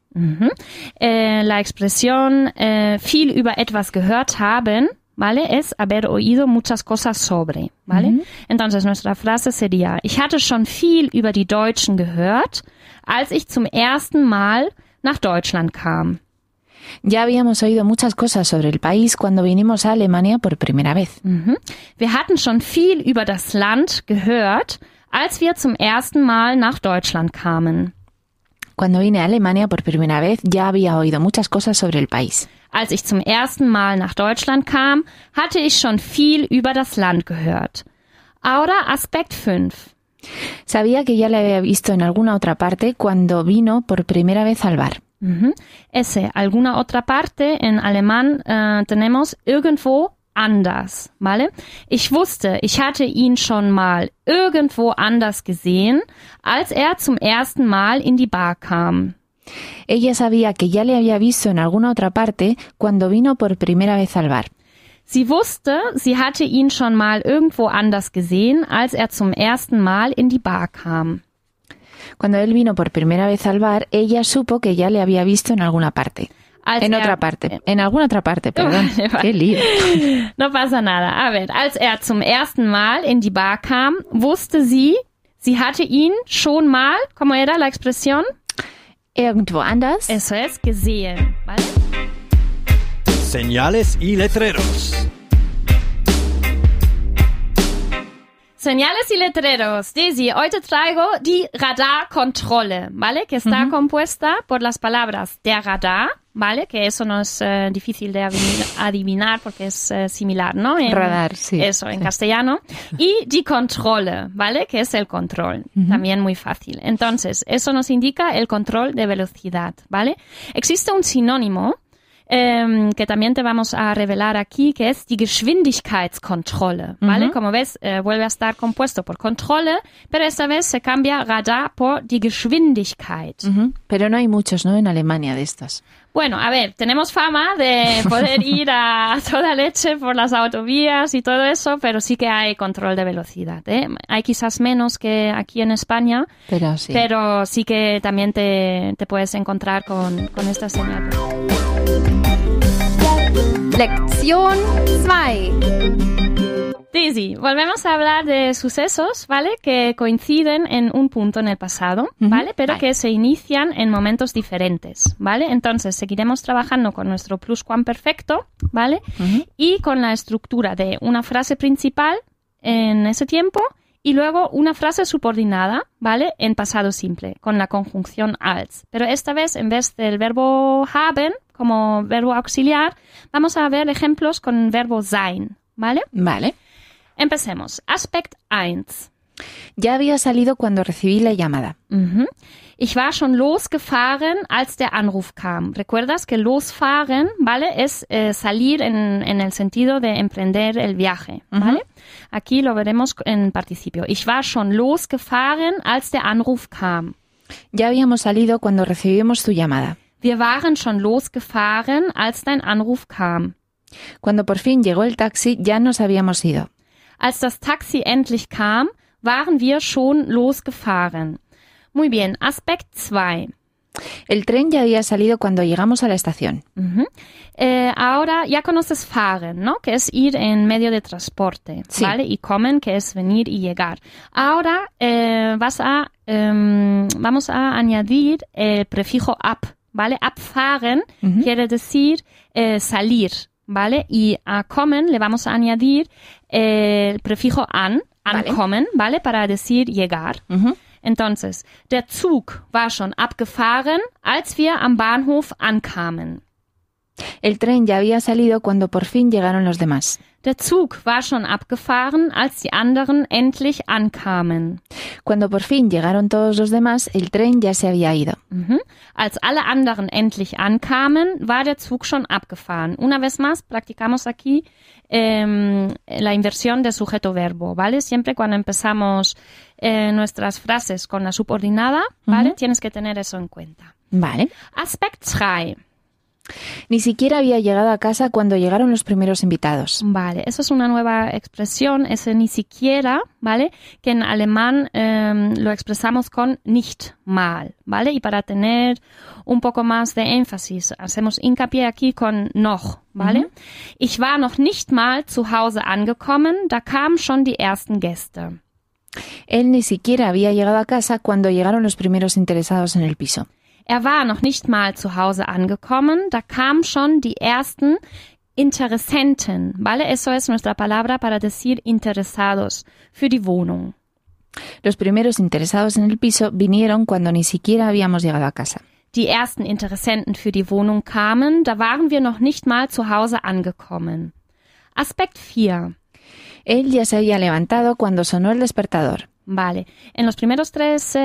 [SPEAKER 2] La expresión viel über etwas gehört haben, ¿vale? Es haber oído muchas cosas sobre, ¿vale? Entonces nuestra frase sería: Ich hatte schon viel über die Deutschen gehört, als ich zum ersten Mal nach Deutschland kam.
[SPEAKER 3] Ya habíamos oído muchas cosas sobre el país cuando vinimos a Alemania por primera vez.
[SPEAKER 2] Wir hatten schon viel über das Land gehört, als wir zum ersten Mal nach Deutschland kamen.
[SPEAKER 3] Cuando vine a Alemania por primera vez, ya había oído muchas cosas sobre el país.
[SPEAKER 2] Als ich zum ersten Mal nach Deutschland kam, hatte ich schon viel über das Land gehört. Ahora Aspekt 5.
[SPEAKER 3] Sabía que ya le había visto en alguna otra parte cuando vino por primera vez al bar.
[SPEAKER 2] Ese, alguna otra parte, en alemán tenemos irgendwo anders, ¿vale? Ich wusste, ich hatte ihn schon mal irgendwo anders gesehen, als zum ersten Mal in die Bar kam.
[SPEAKER 3] Ella sabía que ya le había visto en alguna otra parte cuando vino por primera vez al bar.
[SPEAKER 2] Sie wusste, sie hatte ihn schon mal irgendwo anders gesehen, als zum ersten Mal in die Bar kam.
[SPEAKER 3] Cuando él vino por primera vez al bar, ella supo que ya le había visto en alguna parte. En alguna otra parte, perdón.
[SPEAKER 2] Vale.
[SPEAKER 3] Qué lío.
[SPEAKER 2] No pasa nada. A ver, als zum ersten Mal in die Bar kam, wusste sie hatte ihn schon mal, ¿cómo era la expresión?
[SPEAKER 3] Irgendwo anders.
[SPEAKER 2] Eso es, gesehen, ¿vale?
[SPEAKER 4] Señales y letreros.
[SPEAKER 2] Señales y letreros. Daisy, hoy te traigo die Radarkontrolle, ¿vale? Que está compuesta por las palabras der Radar, ¿vale? Que eso no es difícil de adivinar porque es similar, ¿no?
[SPEAKER 3] Radar, sí.
[SPEAKER 2] Eso, en castellano. Y die Kontrolle, ¿vale? Que es el control. También muy fácil. Entonces, eso nos indica el control de velocidad, ¿vale? Existe un sinónimo que también te vamos a revelar aquí, que es die Geschwindigkeitskontrolle, ¿vale? Como ves, vuelve a estar compuesto por Kontrolle, pero esta vez se cambia Radar por die Geschwindigkeit.
[SPEAKER 3] Pero no hay muchos, ¿no? En Alemania de estos.
[SPEAKER 2] Bueno, a ver, tenemos fama de poder ir a toda leche por las autovías y todo eso, pero sí que hay control de velocidad, ¿eh? Hay quizás menos que aquí en España, pero sí que también te puedes encontrar con esta señal.
[SPEAKER 1] Lektion 2.
[SPEAKER 2] Daisy, volvemos a hablar de sucesos, ¿vale? Que coinciden en un punto en el pasado, ¿vale? Pero que se inician en momentos diferentes, ¿vale? Entonces, seguiremos trabajando con nuestro pluscuamperfecto, ¿vale? Y con la estructura de una frase principal en ese tiempo y luego una frase subordinada, ¿vale? En pasado simple, con la conjunción als. Pero esta vez, en vez del verbo haben como verbo auxiliar, vamos a ver ejemplos con verbo sein, ¿vale?
[SPEAKER 3] Vale.
[SPEAKER 2] Empecemos. Aspekt 1.
[SPEAKER 3] Ya había salido cuando recibí la llamada.
[SPEAKER 2] Ich war schon losgefahren, als der Anruf kam. ¿Recuerdas que losfahren, ¿vale? Es salir en el sentido de emprender el viaje, ¿vale? Aquí lo veremos en participio. Ich war schon losgefahren, als der Anruf kam.
[SPEAKER 3] Ya habíamos salido cuando recibimos tu llamada.
[SPEAKER 2] Wir waren schon losgefahren, als dein Anruf kam.
[SPEAKER 3] Cuando por fin llegó el taxi, ya nos habíamos ido.
[SPEAKER 2] Als das Taxi endlich kam, waren wir schon losgefahren. Muy bien, Aspekt 2.
[SPEAKER 3] El tren ya había salido cuando llegamos a la estación.
[SPEAKER 2] Ahora ya conoces fahren, ¿no? Que es ir en medio de transporte,
[SPEAKER 3] sí.
[SPEAKER 2] ¿vale? Y kommen, que es venir y llegar. Ahora vamos a añadir el prefijo ab, ¿vale? Abfahren quiere decir salir, ¿vale? Y a kommen le vamos a añadir el prefijo an, ankommen, ¿vale? Para decir llegar. Entonces, der Zug war schon abgefahren, als wir am Bahnhof ankamen.
[SPEAKER 3] El tren ya había salido cuando por fin llegaron los demás.
[SPEAKER 2] Der Zug war schon abgefahren, als die anderen endlich ankamen.
[SPEAKER 3] Cuando por fin llegaron todos los demás, el tren ya se había ido.
[SPEAKER 2] Als alle anderen endlich ankamen, war der Zug schon abgefahren. Una vez más, practicamos aquí la inversión de sujeto-verbo, ¿vale? Siempre cuando empezamos nuestras frases con la subordinada, ¿vale? Tienes que tener eso en cuenta.
[SPEAKER 3] Vale.
[SPEAKER 2] Aspekt 3.
[SPEAKER 3] Ni siquiera había llegado a casa cuando llegaron los primeros invitados.
[SPEAKER 2] Vale, eso es una nueva expresión, ese ni siquiera, ¿vale? Que en alemán lo expresamos con nicht mal, ¿vale? Y para tener un poco más de énfasis, hacemos hincapié aquí con noch, ¿vale? Ich war noch nicht mal zu Hause angekommen, da kamen schon die ersten Gäste.
[SPEAKER 3] Él ni siquiera había llegado a casa cuando llegaron los primeros interesados en el piso.
[SPEAKER 2] Er war noch nicht mal zu Hause angekommen, da kamen schon die ersten Interessenten, ¿vale? Eso es nuestra palabra para decir interesados für die Wohnung.
[SPEAKER 3] Los primeros interesados en el piso vinieron cuando ni siquiera habíamos llegado a casa.
[SPEAKER 2] Die ersten Interessenten für die Wohnung kamen, da waren wir noch nicht mal zu Hause angekommen. Aspekt 4.
[SPEAKER 3] Él ya se había levantado cuando sonó el despertador.
[SPEAKER 2] Vale. En los primeros 3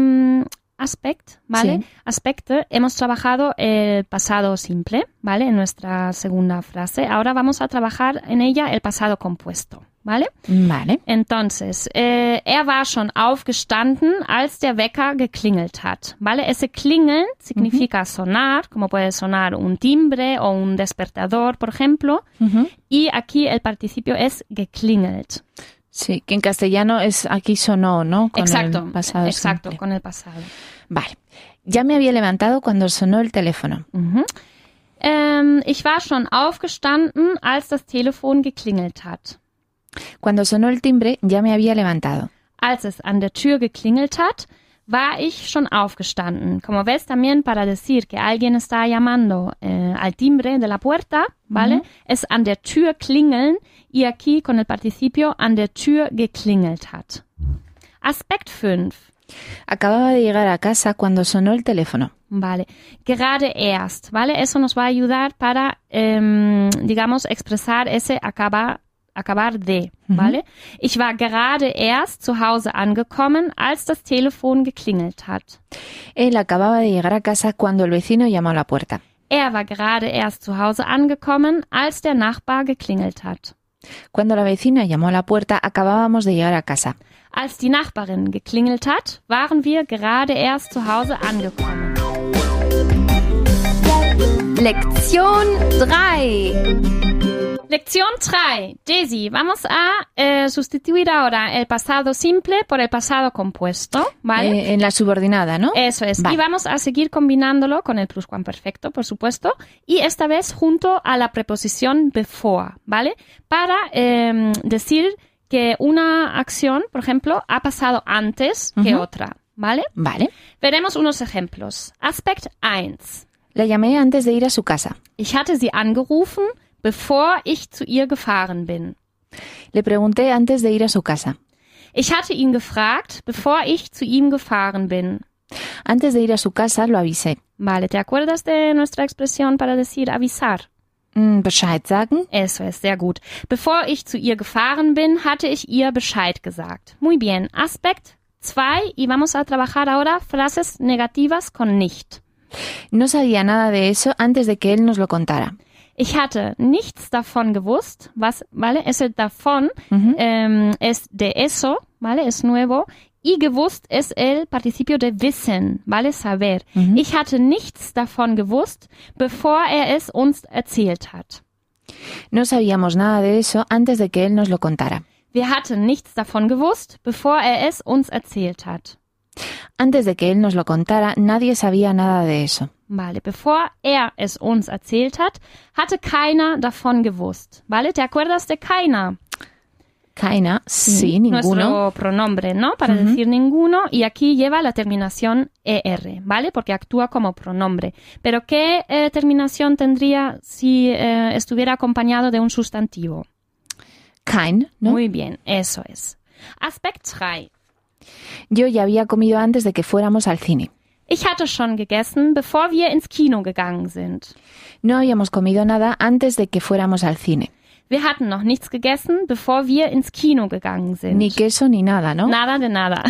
[SPEAKER 2] aspectos hemos trabajado el pasado simple, ¿vale? En nuestra segunda frase. Ahora vamos a trabajar en ella el pasado compuesto, ¿vale?
[SPEAKER 3] Vale.
[SPEAKER 2] Entonces, er war schon aufgestanden, als der Wecker geklingelt hat, ¿vale? Ese klingeln significa sonar, como puede sonar un timbre o un despertador, por ejemplo. Y aquí el participio es geklingelt.
[SPEAKER 3] Sí, que en castellano es aquí sonó, ¿no? Con el pasado simple.
[SPEAKER 2] Con el pasado.
[SPEAKER 3] Vale. Ya me había levantado cuando sonó el teléfono.
[SPEAKER 2] Ich war schon aufgestanden, als das Telefon geklingelt hat.
[SPEAKER 3] Cuando sonó el timbre, ya me había levantado.
[SPEAKER 2] Als es an der Tür geklingelt hat, war ich schon aufgestanden. Como ves, también para decir que alguien está llamando al timbre de la puerta, ¿vale? Es an der Tür klingeln y aquí con el participio an der Tür geklingelt hat. Aspekt 5.
[SPEAKER 3] Acababa de llegar a casa cuando sonó el teléfono.
[SPEAKER 2] Vale. Gerade erst, ¿vale? Eso nos va a ayudar para, digamos, expresar ese acabar de, ¿vale? Ich war gerade erst zu Hause angekommen, als das Telefon geklingelt hat.
[SPEAKER 3] Él acababa de llegar a casa cuando el vecino llamó a la puerta.
[SPEAKER 2] Er war gerade erst zu Hause angekommen, als der Nachbar geklingelt hat.
[SPEAKER 3] Cuando la vecina llamó a la puerta, acabábamos de llegar a casa.
[SPEAKER 2] Als die Nachbarin geklingelt hat, waren wir gerade erst zu Hause angekommen.
[SPEAKER 1] Lección 3.
[SPEAKER 2] Lección 3. Daisy, vamos a sustituir ahora el pasado simple por el pasado compuesto, ¿vale?
[SPEAKER 3] En la subordinada, ¿no?
[SPEAKER 2] Eso es.
[SPEAKER 3] Vale.
[SPEAKER 2] Y vamos a seguir combinándolo con el pluscuamperfecto, por supuesto, y esta vez junto a la preposición before, ¿vale? Para decir que una acción, por ejemplo, ha pasado antes que otra, ¿vale?
[SPEAKER 3] Vale.
[SPEAKER 2] Veremos unos ejemplos. Aspekt 1.
[SPEAKER 3] La llamé antes de ir a su casa.
[SPEAKER 2] Ich hatte sie angerufen, bevor ich zu ihr gefahren bin.
[SPEAKER 3] Le pregunté antes de ir a su casa.
[SPEAKER 2] Ich hatte ihn gefragt, bevor ich zu ihm gefahren bin.
[SPEAKER 3] Antes de ir a su casa lo avisé.
[SPEAKER 2] Vale, ¿te acuerdas de nuestra expresión para decir avisar?
[SPEAKER 3] Bescheid sagen.
[SPEAKER 2] Eso es, sehr gut. Bevor ich zu ihr gefahren bin, hatte ich ihr Bescheid gesagt. Muy bien. Aspekt 2 y vamos a trabajar ahora frases negativas con nicht.
[SPEAKER 3] No sabía nada de eso antes de que él nos lo contara.
[SPEAKER 2] Ich hatte nichts davon gewusst, ¿vale? Ese davon es de eso, ¿vale? Es nuevo. Y gewusst es el participio de wissen, ¿vale? Saber. Ich hatte nichts davon gewusst, bevor es uns erzählt hat.
[SPEAKER 3] No sabíamos nada de eso antes de que él nos lo contara.
[SPEAKER 2] Wir hatten nichts davon gewusst, bevor es uns erzählt hat.
[SPEAKER 3] Antes de que él nos lo contara, nadie sabía nada de eso.
[SPEAKER 2] Vale, bevor es uns erzählt hat, hatte keiner davon gewusst. ¿Vale? ¿Te acuerdas de keiner?
[SPEAKER 3] Keiner, sí, ninguno.
[SPEAKER 2] Nuestro pronombre, ¿no? Para decir ninguno. Y aquí lleva la terminación ER, ¿vale? Porque actúa como pronombre. Pero ¿qué terminación tendría si estuviera acompañado de un sustantivo?
[SPEAKER 3] Kein, ¿no?
[SPEAKER 2] Muy bien, eso es. Aspekt 3.
[SPEAKER 3] Yo ya había comido antes de que fuéramos al cine.
[SPEAKER 2] Ich hatte schon gegessen, bevor wir ins Kino gegangen sind.
[SPEAKER 3] No habíamos comido nada antes de que fuéramos al cine.
[SPEAKER 2] Wir hatten noch nichts gegessen, bevor wir ins Kino gegangen sind.
[SPEAKER 3] Ni queso ni nada, ¿no?
[SPEAKER 2] Nada de nada.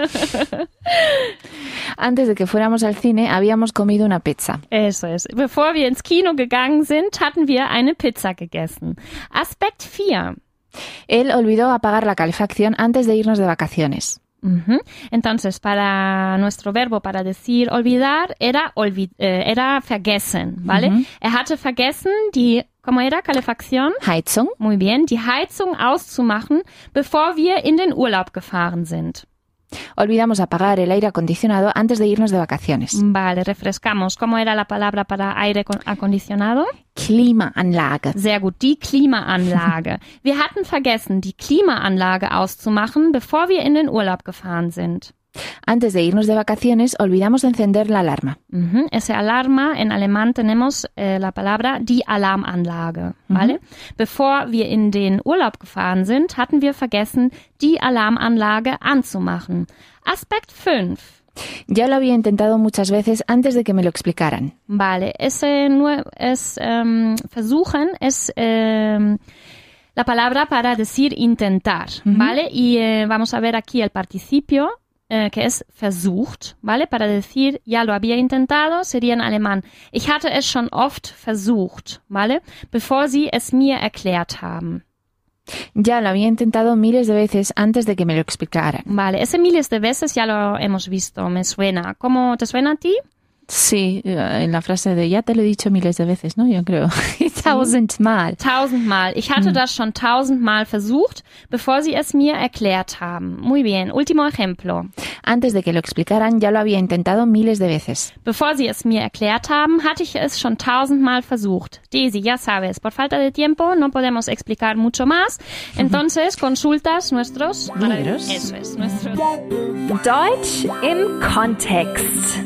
[SPEAKER 3] Antes de que fuéramos al cine, habíamos comido una pizza.
[SPEAKER 2] Eso es. Bevor wir ins Kino gegangen sind, hatten wir eine Pizza gegessen. Aspekt 4.
[SPEAKER 3] Él olvidó apagar la calefacción antes de irnos de vacaciones.
[SPEAKER 2] Entonces, para nuestro verbo para decir olvidar era vergessen, ¿vale? Er hatte vergessen, ¿cómo era? Calefacción.
[SPEAKER 3] Heizung.
[SPEAKER 2] Muy bien, die Heizung auszumachen, bevor wir in den Urlaub gefahren sind.
[SPEAKER 3] Olvidamos apagar el aire acondicionado antes de irnos de vacaciones.
[SPEAKER 2] Vale, refrescamos. ¿Cómo era la palabra para aire acondicionado?
[SPEAKER 3] Klimaanlage.
[SPEAKER 2] Sehr gut, die Klimaanlage. Wir hatten vergessen, die Klimaanlage auszumachen, bevor wir in den Urlaub gefahren sind.
[SPEAKER 3] Antes de irnos de vacaciones, olvidamos encender la alarma.
[SPEAKER 2] Ese alarma, en alemán tenemos la palabra die Alarmanlage, ¿vale? Bevor wir in den Urlaub gefahren sind, hatten wir vergessen, die Alarmanlage anzumachen. Aspekt 5.
[SPEAKER 3] Ya lo había intentado muchas veces antes de que me lo explicaran.
[SPEAKER 2] Vale, versuchen es la palabra para decir intentar, ¿vale? Y vamos a ver aquí el participio, que es versucht, ¿vale? Para decir ya lo había intentado, sería en alemán. Ich hatte es schon oft versucht, ¿vale? Bevor Sie es mir erklärt haben.
[SPEAKER 3] Ya lo había intentado miles de veces antes de que me lo explicara.
[SPEAKER 2] Vale, ese miles de veces ya lo hemos visto, me suena. ¿Cómo te suena a ti?
[SPEAKER 3] Sí, en la frase de ya te lo he dicho miles de veces, ¿no? Yo creo. 1000-mal.
[SPEAKER 2] 1000-mal. Ich hatte das schon 1000-mal versucht, bevor Sie es mir erklärt haben. Muy bien. Último ejemplo.
[SPEAKER 3] Antes de que lo explicaran, ya lo había intentado miles de veces.
[SPEAKER 2] Bevor Sie es mir erklärt haben, hatte ich es schon 1000-mal versucht. Daisy, ya sabes, por falta de tiempo no podemos explicar mucho más. Entonces, consultas nuestros
[SPEAKER 3] libros.
[SPEAKER 2] Eso es, nuestros.
[SPEAKER 1] Deutsch im Kontext.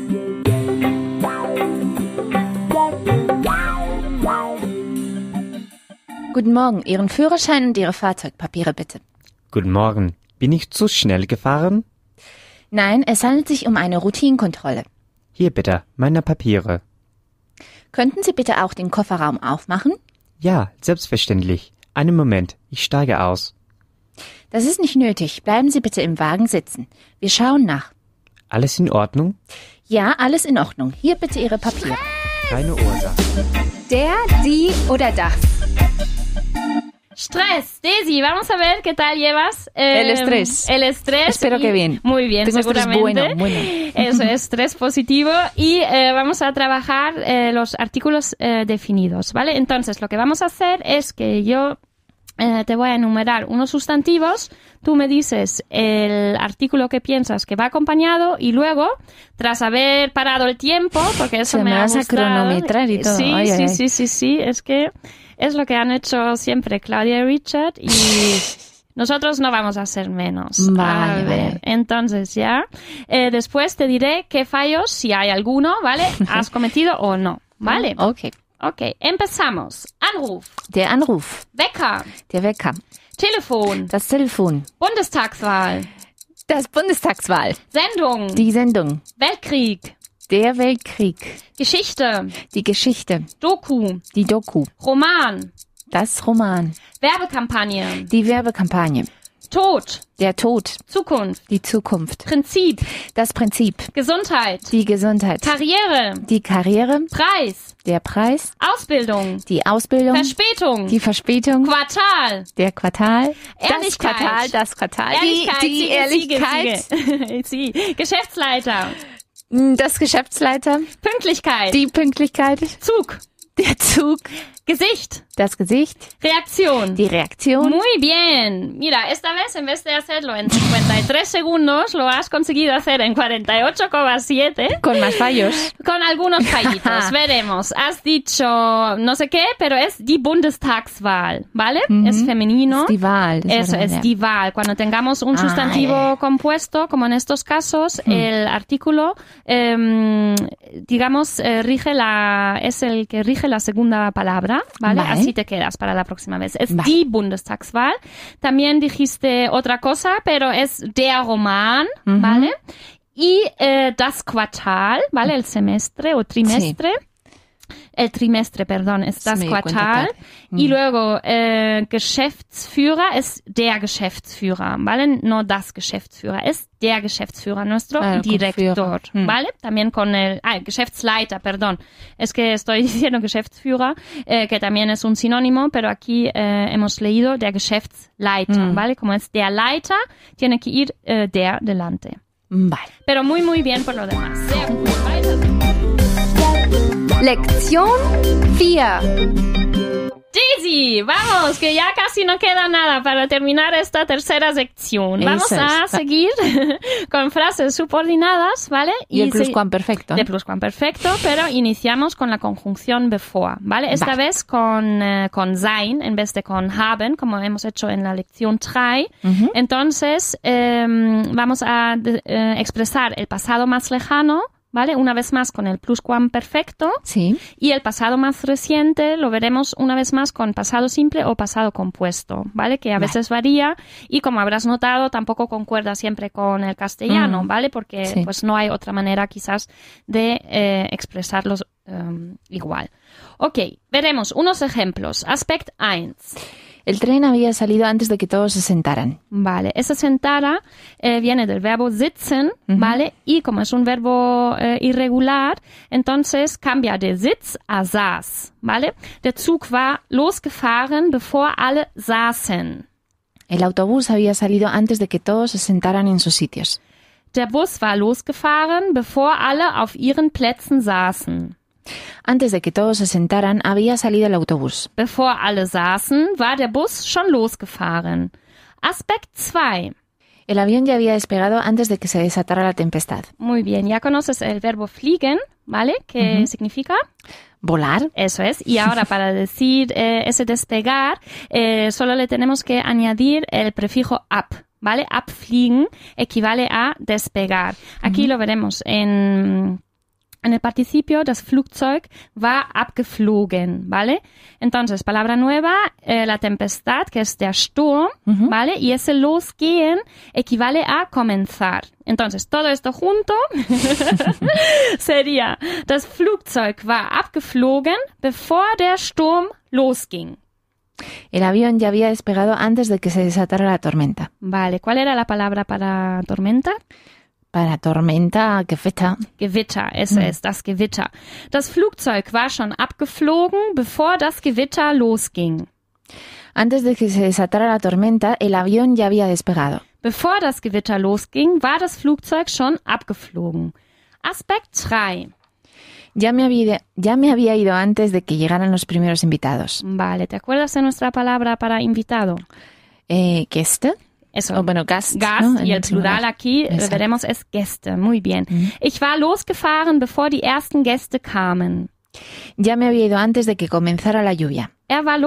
[SPEAKER 3] Guten Morgen, Ihren Führerschein und Ihre Fahrzeugpapiere bitte.
[SPEAKER 5] Guten Morgen. Bin ich zu schnell gefahren?
[SPEAKER 3] Nein, es handelt sich um eine Routinenkontrolle.
[SPEAKER 5] Hier bitte, meine Papiere.
[SPEAKER 3] Könnten Sie bitte auch den Kofferraum aufmachen?
[SPEAKER 5] Ja, selbstverständlich. Einen Moment, ich steige aus.
[SPEAKER 3] Das ist nicht nötig. Bleiben Sie bitte im Wagen sitzen. Wir schauen nach.
[SPEAKER 5] Alles in Ordnung?
[SPEAKER 3] Ja, alles in Ordnung. Hier bitte Ihre Papiere.
[SPEAKER 5] Keine Ursache.
[SPEAKER 1] Der, die oder das.
[SPEAKER 2] Stress. Daisy, vamos a ver qué tal llevas.
[SPEAKER 3] El estrés.
[SPEAKER 2] El estrés.
[SPEAKER 3] Espero que bien.
[SPEAKER 2] Muy bien,
[SPEAKER 3] Tengo
[SPEAKER 2] seguramente.
[SPEAKER 3] Estrés bueno.
[SPEAKER 2] Eso es, estrés positivo. Y vamos a trabajar los artículos definidos, ¿vale? Entonces, lo que vamos a hacer es que yo te voy a enumerar unos sustantivos, tú me dices el artículo que piensas que va acompañado y luego, tras haber parado el tiempo, porque eso me ha gustado.
[SPEAKER 3] Se me vas a cronometrar y todo.
[SPEAKER 2] Sí,
[SPEAKER 3] ay, ay.
[SPEAKER 2] sí, es que es lo que han hecho siempre Claudia y Richard y nosotros no vamos a ser menos.
[SPEAKER 3] Vale,
[SPEAKER 2] a ver,
[SPEAKER 3] vale.
[SPEAKER 2] Entonces ya, después te diré qué fallos, si hay alguno, ¿vale? Has cometido o no, ¿vale?
[SPEAKER 3] Okay.
[SPEAKER 2] Ok, empezamos. Anruf.
[SPEAKER 3] Der Anruf.
[SPEAKER 2] Wecker.
[SPEAKER 3] Der Wecker.
[SPEAKER 2] Telefon.
[SPEAKER 3] Das Telefon.
[SPEAKER 2] Bundestagswahl.
[SPEAKER 3] Das Bundestagswahl.
[SPEAKER 2] Sendung.
[SPEAKER 3] Die Sendung.
[SPEAKER 2] Weltkrieg.
[SPEAKER 3] Der Weltkrieg.
[SPEAKER 2] Geschichte.
[SPEAKER 3] Die Geschichte.
[SPEAKER 2] Doku.
[SPEAKER 3] Die Doku.
[SPEAKER 2] Roman.
[SPEAKER 3] Das Roman.
[SPEAKER 2] Werbekampagne.
[SPEAKER 3] Die Werbekampagne.
[SPEAKER 2] Tod.
[SPEAKER 3] Der Tod.
[SPEAKER 2] Zukunft.
[SPEAKER 3] Die Zukunft.
[SPEAKER 2] Prinzip.
[SPEAKER 3] Das Prinzip.
[SPEAKER 2] Gesundheit.
[SPEAKER 3] Die Gesundheit.
[SPEAKER 2] Karriere.
[SPEAKER 3] Die Karriere.
[SPEAKER 2] Preis.
[SPEAKER 3] Der Preis.
[SPEAKER 2] Ausbildung.
[SPEAKER 3] Die Ausbildung.
[SPEAKER 2] Verspätung.
[SPEAKER 3] Die Verspätung.
[SPEAKER 2] Quartal.
[SPEAKER 3] Der Quartal.
[SPEAKER 2] Ehrlichkeit.
[SPEAKER 3] Das Quartal.
[SPEAKER 2] Ehrlichkeit.
[SPEAKER 3] Die Ehrlichkeit.
[SPEAKER 2] Sie. Geschäftsleiter.
[SPEAKER 3] Das Geschäftsleiter.
[SPEAKER 2] Pünktlichkeit.
[SPEAKER 3] Die Pünktlichkeit.
[SPEAKER 2] Zug.
[SPEAKER 3] Der Zug.
[SPEAKER 2] Gesicht.
[SPEAKER 3] Das Gesicht.
[SPEAKER 2] Reacción.
[SPEAKER 3] Die Reaktion.
[SPEAKER 2] Muy bien. Mira, esta vez en vez de hacerlo en 53 segundos, lo has conseguido hacer en 48,7.
[SPEAKER 3] Con más fallos.
[SPEAKER 2] Con algunos fallitos. Veremos. Has dicho no sé qué, pero es die Bundestagswahl, ¿vale? Es femenino.
[SPEAKER 3] Es die Wahl.
[SPEAKER 2] Eso
[SPEAKER 3] verdad,
[SPEAKER 2] es
[SPEAKER 3] ja.
[SPEAKER 2] die Wahl. Cuando tengamos un sustantivo compuesto, como en estos casos, el artículo, digamos, es el que rige la segunda palabra, ¿vale?
[SPEAKER 3] Vale.
[SPEAKER 2] Así te quedas para la próxima vez. Es
[SPEAKER 3] Vale.
[SPEAKER 2] die Bundestagswahl. También dijiste otra cosa, pero es der Roman, ¿vale? Y das Quartal, ¿vale? El semestre o trimestre. El trimestre, perdón, es das
[SPEAKER 3] Me di cuenta
[SPEAKER 2] Quartal.
[SPEAKER 3] tarde.
[SPEAKER 2] Y luego, Geschäftsführer es der Geschäftsführer, ¿vale? No das Geschäftsführer, es der Geschäftsführer, nuestro
[SPEAKER 3] Claro,
[SPEAKER 2] director,
[SPEAKER 3] con Führer.
[SPEAKER 2] ¿vale? También con el, Geschäftsleiter, perdón. Es que estoy diciendo Geschäftsführer, que también es un sinónimo, pero aquí hemos leído der Geschäftsleiter, ¿vale? Como es der Leiter, tiene que ir der delante.
[SPEAKER 3] Vale.
[SPEAKER 2] Pero muy, muy bien por lo demás. Sehr gut. Weiter.
[SPEAKER 1] Lección 4.
[SPEAKER 2] Daisy, vamos, que ya casi no queda nada para terminar esta tercera sección. Vamos a seguir con frases subordinadas, ¿vale?
[SPEAKER 3] Y el pluscuamperfecto.
[SPEAKER 2] De pluscuamperfecto, pero iniciamos con la conjunción bevor, ¿vale? Esta vez con sein en vez de con haben, como hemos hecho en la lección 3. Entonces, vamos a expresar el pasado más lejano, ¿vale? Una vez más con el pluscuamperfecto.
[SPEAKER 3] Sí.
[SPEAKER 2] Y el pasado más reciente lo veremos una vez más con pasado simple o pasado compuesto, ¿vale? Que a veces varía y, como habrás notado, tampoco concuerda siempre con el castellano, ¿vale? Porque pues no hay otra manera quizás de expresarlos igual. Ok, veremos unos ejemplos. Aspekt 1.
[SPEAKER 3] El tren había salido antes de que todos se sentaran.
[SPEAKER 2] Vale, ese sentara viene del verbo sitzen, ¿vale? Y como es un verbo irregular, entonces cambia de Sitz a saß, ¿vale? Der Zug war losgefahren, bevor alle saßen.
[SPEAKER 3] El autobús había salido antes de que todos se sentaran en sus sitios.
[SPEAKER 2] Der Bus war losgefahren, bevor alle auf ihren Plätzen saßen.
[SPEAKER 3] Antes de que todos se sentaran, había salido el autobús.
[SPEAKER 2] Bevor alle saßen, war der Bus schon losgefahren. Aspekt 2.
[SPEAKER 3] El avión ya había despegado antes de que se desatara la tempestad.
[SPEAKER 2] Muy bien, ya conoces el verbo fliegen, ¿vale? ¿Qué significa?
[SPEAKER 3] ¿Volar?
[SPEAKER 2] Eso es. Y ahora para decir ese despegar, solo le tenemos que añadir el prefijo ab, ¿vale? Abfliegen equivale a despegar. Aquí lo veremos en el participio, das Flugzeug war abgeflogen, ¿vale? Entonces, palabra nueva, la tempestad, que es der Sturm, ¿vale? Y ese losgehen equivale a comenzar. Entonces, todo esto junto sería, das Flugzeug war abgeflogen, bevor der Sturm losging.
[SPEAKER 3] El avión ya había despegado antes de que se desatara la tormenta.
[SPEAKER 2] Vale, ¿cuál era la palabra para tormenta?
[SPEAKER 3] Para tormenta, Gewitter.
[SPEAKER 2] Gewitter, eso es, das Gewitter. Das Flugzeug war schon abgeflogen, bevor das Gewitter losging.
[SPEAKER 3] Antes de que se desatara la tormenta, el avión ya había despegado.
[SPEAKER 2] Bevor das Gewitter losging, war das Flugzeug schon abgeflogen. Aspekt 3.
[SPEAKER 3] Ya me había ido antes de que llegaran los primeros invitados.
[SPEAKER 2] Vale, ¿te acuerdas de nuestra palabra para invitado?
[SPEAKER 3] Gäste.
[SPEAKER 2] Eso.
[SPEAKER 3] Bueno, Gast,
[SPEAKER 2] Gast,
[SPEAKER 3] ¿no?
[SPEAKER 2] y el plural aquí, veremos, es Gäste. Muy bien. Ich war losgefahren, bevor die ersten Gäste kamen.
[SPEAKER 3] Ya me había ido antes de que comenzara la lluvia.
[SPEAKER 2] Ich war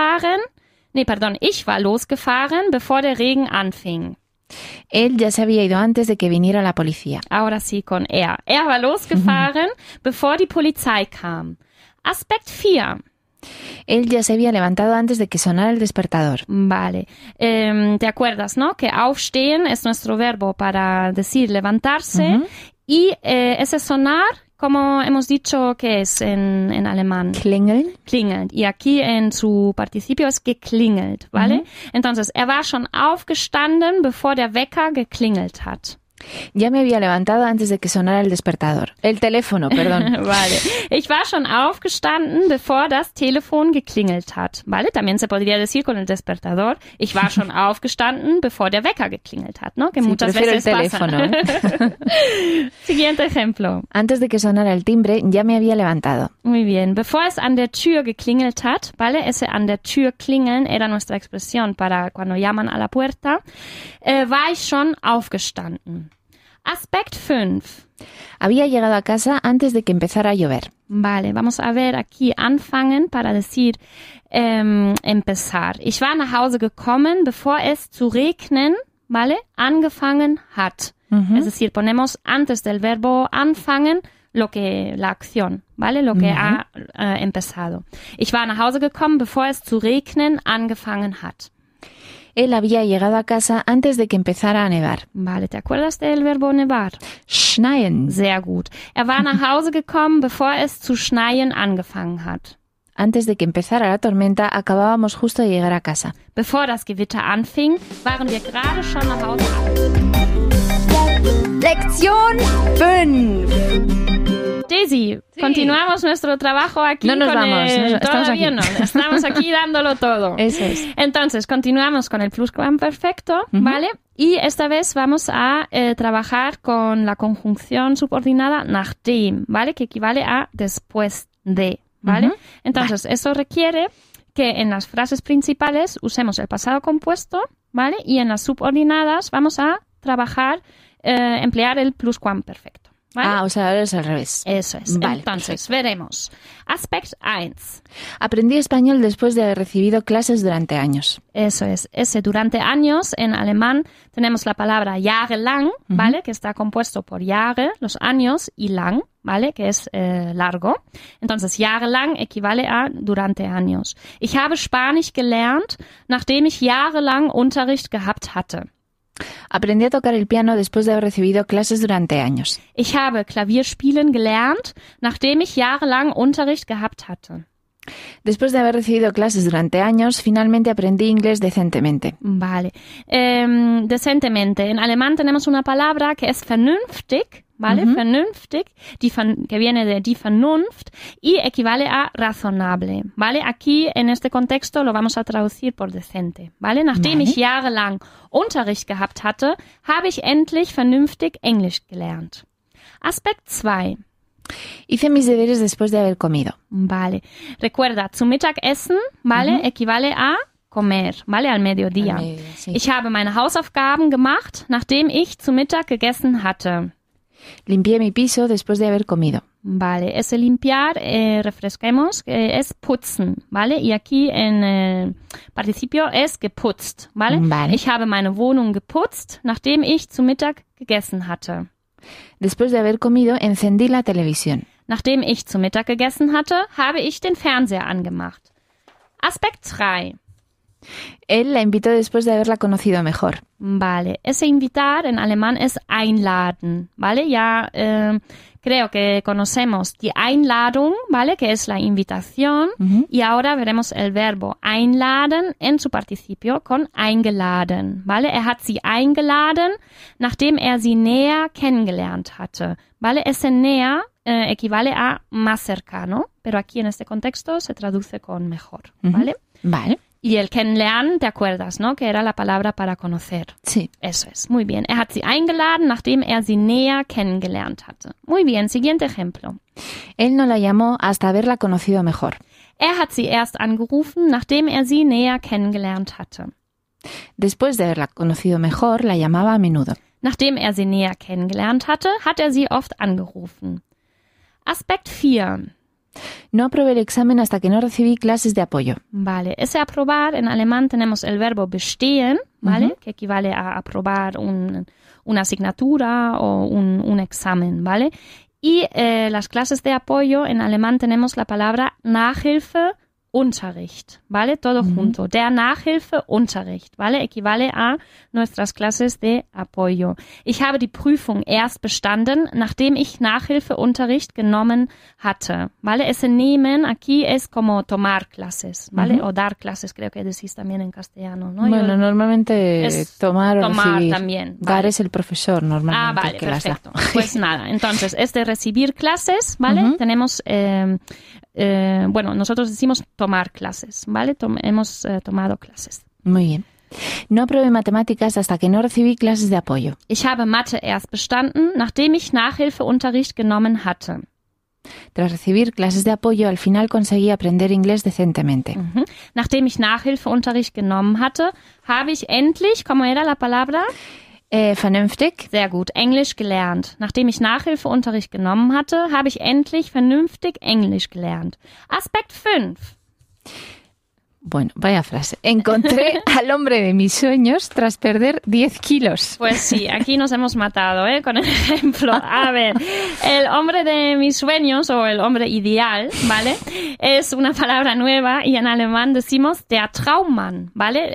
[SPEAKER 2] losgefahren, bevor der Regen anfing.
[SPEAKER 3] Él ya se había ido antes de que viniera la policía.
[SPEAKER 2] Ahora sí con er. Er war losgefahren, bevor die Polizei kam. Aspekt 4.
[SPEAKER 3] Él ya se había levantado antes de que sonara el despertador.
[SPEAKER 2] Vale. ¿Te acuerdas, no? Que aufstehen es nuestro verbo para decir levantarse. Y ese sonar, como hemos dicho que es en alemán.
[SPEAKER 3] Klingeln.
[SPEAKER 2] Klingelt. Y aquí en su participio es geklingelt, ¿vale? Entonces, er war schon aufgestanden, bevor der Wecker geklingelt hat.
[SPEAKER 3] Ya me había levantado antes de que sonara el despertador. El teléfono, perdón.
[SPEAKER 2] Vale. Ich war schon aufgestanden, bevor das Telefon geklingelt hat. Vale. También se podría decir con el despertador. Ich war schon aufgestanden, bevor der Wecker geklingelt hat, ¿no? Que
[SPEAKER 3] sí,
[SPEAKER 2] muchas
[SPEAKER 3] prefiero
[SPEAKER 2] veces
[SPEAKER 3] el teléfono.
[SPEAKER 2] Siguiente ejemplo.
[SPEAKER 3] Antes de que sonara el timbre, ya me había levantado.
[SPEAKER 2] Muy bien. Bevor es an der Tür geklingelt hat, ¿vale? Ese an der Tür klingeln era nuestra expresión para cuando llaman a la puerta. War ich schon aufgestanden. Aspekt 5.
[SPEAKER 3] Había llegado a casa antes de que empezara a llover.
[SPEAKER 2] Vale, vamos a ver aquí anfangen para decir empezar. Ich war nach Hause gekommen, bevor es zu regnen, ¿vale? Angefangen hat. Es decir, ponemos antes del verbo anfangen la acción, ¿vale? Lo que ha empezado. Ich war nach Hause gekommen, bevor es zu regnen angefangen hat.
[SPEAKER 3] Él había llegado a casa antes de que empezara a nevar.
[SPEAKER 2] Vale, ¿te acuerdas del verbo nevar?
[SPEAKER 3] Schneien.
[SPEAKER 2] Sehr gut. Er war nach Hause gekommen, bevor es zu schneien angefangen hat.
[SPEAKER 3] Antes de que empezara la tormenta, acabábamos justo de llegar a casa.
[SPEAKER 2] Bevor das Gewitter anfing, waren wir gerade schon nach Hause.
[SPEAKER 1] Lección 5.
[SPEAKER 2] Daisy, sí. Continuamos nuestro trabajo aquí.
[SPEAKER 3] No nos vamos, estamos aquí.
[SPEAKER 2] No, estamos aquí dándolo todo.
[SPEAKER 3] Eso es.
[SPEAKER 2] Entonces, continuamos con el pluscuamperfecto, ¿vale? Y esta vez vamos a trabajar con la conjunción subordinada nachdem, ¿vale? Que equivale a después de, ¿vale? Entonces, eso requiere que en las frases principales usemos el pasado compuesto, ¿vale? Y en las subordinadas vamos a trabajar, emplear el pluscuamperfecto. ¿Vale?
[SPEAKER 3] O sea, ahora es al revés.
[SPEAKER 2] Eso es.
[SPEAKER 3] Vale,
[SPEAKER 2] entonces, perfecto. Veremos. Aspekt 1.
[SPEAKER 3] Aprendí español después de haber recibido clases durante años.
[SPEAKER 2] Eso es. Ese durante años, en alemán tenemos la palabra jahrelang, ¿vale? Que está compuesto por Jahre, los años, y lang, ¿vale? Que es largo. Entonces, jahrelang equivale a durante años. Ich habe Spanisch gelernt, nachdem ich jahrelang Unterricht gehabt hatte.
[SPEAKER 3] Aprendí a tocar el piano después de haber recibido clases durante años.
[SPEAKER 2] Ich habe Klavierspielen gelernt, nachdem ich jahrelang Unterricht gehabt hatte.
[SPEAKER 3] Después de haber recibido clases durante años, finalmente aprendí inglés decentemente.
[SPEAKER 2] Vale. Decentemente. En alemán tenemos una palabra que es vernünftig, ¿vale? Vernünftig, que viene de die Vernunft y equivale a razonable, ¿vale? Aquí, en este contexto, lo vamos a traducir por decente, ¿vale? Nachdem ich jahrelang Unterricht gehabt hatte, habe ich endlich vernünftig Englisch gelernt. Aspekt 2.
[SPEAKER 3] Hice mis deberes después de haber comido.
[SPEAKER 2] Vale. Recuerda, zu Mittagessen, ¿vale? Equivale a comer, ¿vale? Al mediodía.
[SPEAKER 3] Sí.
[SPEAKER 2] Ich habe meine Hausaufgaben gemacht, nachdem ich zu Mittag gegessen hatte.
[SPEAKER 3] Limpié mi piso después de haber comido.
[SPEAKER 2] Vale, ese limpiar, refresquemos, es putzen, ¿vale? Y aquí en el participio es geputzt, ¿vale?
[SPEAKER 3] Vale.
[SPEAKER 2] Ich habe meine Wohnung geputzt, nachdem ich zu Mittag gegessen hatte.
[SPEAKER 3] Después de haber comido, encendí la televisión.
[SPEAKER 2] Nachdem ich zu Mittag gegessen hatte, habe ich den Fernseher angemacht. Aspekt 3.
[SPEAKER 3] Él la invitó después de haberla conocido mejor.
[SPEAKER 2] Vale, ese invitar en alemán es einladen, ¿vale? Ya creo que conocemos die Einladung, ¿vale? Que es la invitación. Y ahora veremos el verbo einladen en su participio con eingeladen, ¿vale? Er hat sie eingeladen, nachdem er sie näher kennengelernt hatte, ¿vale? Ese näher equivale a más cercano, pero aquí en este contexto se traduce con mejor, ¿vale?
[SPEAKER 3] Vale.
[SPEAKER 2] Y el kennenlernen, ¿te acuerdas, no? Que era la palabra para conocer.
[SPEAKER 3] Sí.
[SPEAKER 2] Eso es, muy bien. Er hat sie eingeladen, nachdem er sie näher kennengelernt hatte. Muy bien, siguiente ejemplo.
[SPEAKER 3] Él no la llamó hasta haberla conocido mejor.
[SPEAKER 2] Er hat sie erst angerufen, nachdem er sie näher kennengelernt hatte.
[SPEAKER 3] Después de haberla conocido mejor, la llamaba a menudo.
[SPEAKER 2] Nachdem er sie näher kennengelernt hatte, hat er sie oft angerufen. Aspekt 4.
[SPEAKER 3] No aprobé el examen hasta que no recibí clases de apoyo.
[SPEAKER 2] Vale, ese aprobar, en alemán tenemos el verbo bestehen, ¿vale? Que equivale a aprobar una asignatura o un examen, ¿vale? Y las clases de apoyo, en alemán tenemos la palabra Nachhilfe, Unterricht, ¿vale? Todo junto. Der Nachhilfeunterricht, ¿vale? Equivale a nuestras clases de apoyo. Ich habe die Prüfung erst bestanden, nachdem ich Nachhilfeunterricht genommen hatte, ¿vale? Ese nehmen aquí es como tomar clases, ¿vale? O dar clases, creo que decís también en castellano, ¿no?
[SPEAKER 3] Bueno, normalmente
[SPEAKER 2] es
[SPEAKER 3] tomar o recibir.
[SPEAKER 2] También.
[SPEAKER 3] Dar
[SPEAKER 2] vale.
[SPEAKER 3] es el profesor normalmente.
[SPEAKER 2] Ah, vale,
[SPEAKER 3] que
[SPEAKER 2] perfecto.
[SPEAKER 3] las da.
[SPEAKER 2] Pues nada, entonces, es de recibir clases, ¿vale? Tenemos... bueno, nosotros decimos tomar clases, ¿vale? Hemos tomado clases.
[SPEAKER 3] Muy bien. No aprobé matemáticas hasta que no recibí clases de apoyo.
[SPEAKER 2] Ich habe Mathe erst bestanden, nachdem ich Nachhilfeunterricht genommen hatte.
[SPEAKER 3] Tras recibir clases de apoyo, al final conseguí aprender inglés decentemente.
[SPEAKER 2] Nachdem ich Nachhilfeunterricht genommen hatte, habe ich endlich, ¿cómo era la palabra?
[SPEAKER 3] Vernünftig.
[SPEAKER 2] Sehr gut, Englisch gelernt. Nachdem ich Nachhilfeunterricht genommen hatte, habe ich endlich vernünftig Englisch gelernt. Aspekt 5.
[SPEAKER 3] Bueno, vaya frase. Encontré al hombre de mis sueños tras perder 10 kilos.
[SPEAKER 2] Pues sí, aquí nos hemos matado, con el ejemplo. A ver, el hombre de mis sueños o el hombre ideal, ¿vale? Es una palabra nueva y en alemán decimos der Traummann, ¿vale?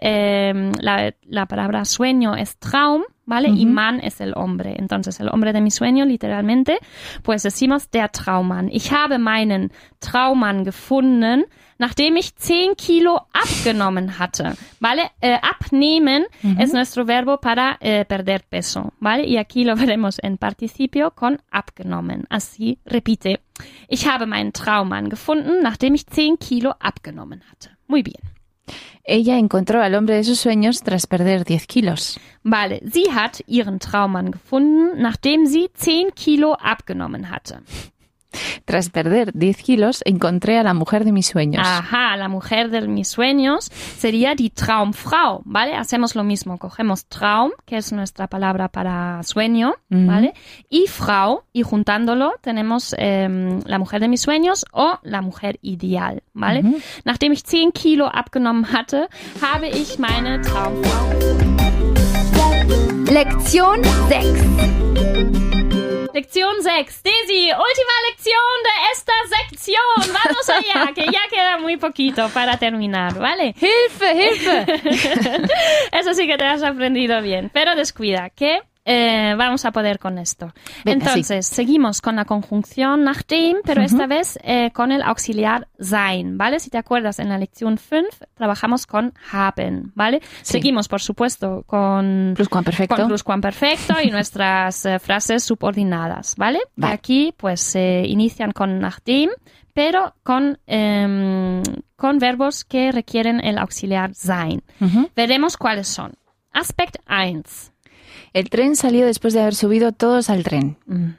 [SPEAKER 2] La palabra sueño es Traum, ¿vale? Y Mann es el hombre. Entonces, el hombre de mi sueño, literalmente, pues decimos der Traummann. Ich habe meinen Traummann gefunden, nachdem ich 10 Kilo abgenommen hatte, ¿vale? Abnehmen es nuestro verbo para perder peso, ¿vale? Y aquí lo veremos en participio con abgenommen. Así, repite. Ich habe meinen Traummann gefunden, nachdem ich 10 Kilo abgenommen hatte. Muy bien.
[SPEAKER 3] Ella encontró al hombre de sus sueños tras perder 10 kilos.
[SPEAKER 2] Vale, sie hat ihren Traummann gefunden, nachdem sie 10 Kilo abgenommen hatte.
[SPEAKER 3] Tras perder 10 kilos, encontré a la mujer de mis sueños.
[SPEAKER 2] Ajá, la mujer de mis sueños sería die Traumfrau, ¿vale? Hacemos lo mismo, cogemos Traum, que es nuestra palabra para sueño, ¿vale? Y Frau, y juntándolo tenemos la mujer de mis sueños o la mujer ideal, ¿vale? Nachdem ich 10 Kilo abgenommen hatte, habe ich meine Traumfrau.
[SPEAKER 1] Lektion 6.
[SPEAKER 2] Lección 6. Daisy, última lección de esta sección. Vamos allá, que ya queda muy poquito para terminar, ¿vale?
[SPEAKER 3] ¡Hilfe, hilfe!
[SPEAKER 2] Eso sí que te has aprendido bien. Pero descuida, que vamos a poder con esto. Entonces, seguimos con la conjunción nachdem, pero esta vez con el auxiliar sein, ¿vale? Si te acuerdas, en la lección 5 trabajamos con haben, ¿vale?
[SPEAKER 3] Sí.
[SPEAKER 2] Seguimos, por supuesto, con pluscuamperfecto y nuestras frases subordinadas, ¿vale? Y aquí, pues, se inician con nachdem, pero con verbos que requieren el auxiliar sein. Veremos cuáles son. Aspekt 1.
[SPEAKER 3] El tren salió después de haber subido todos al tren.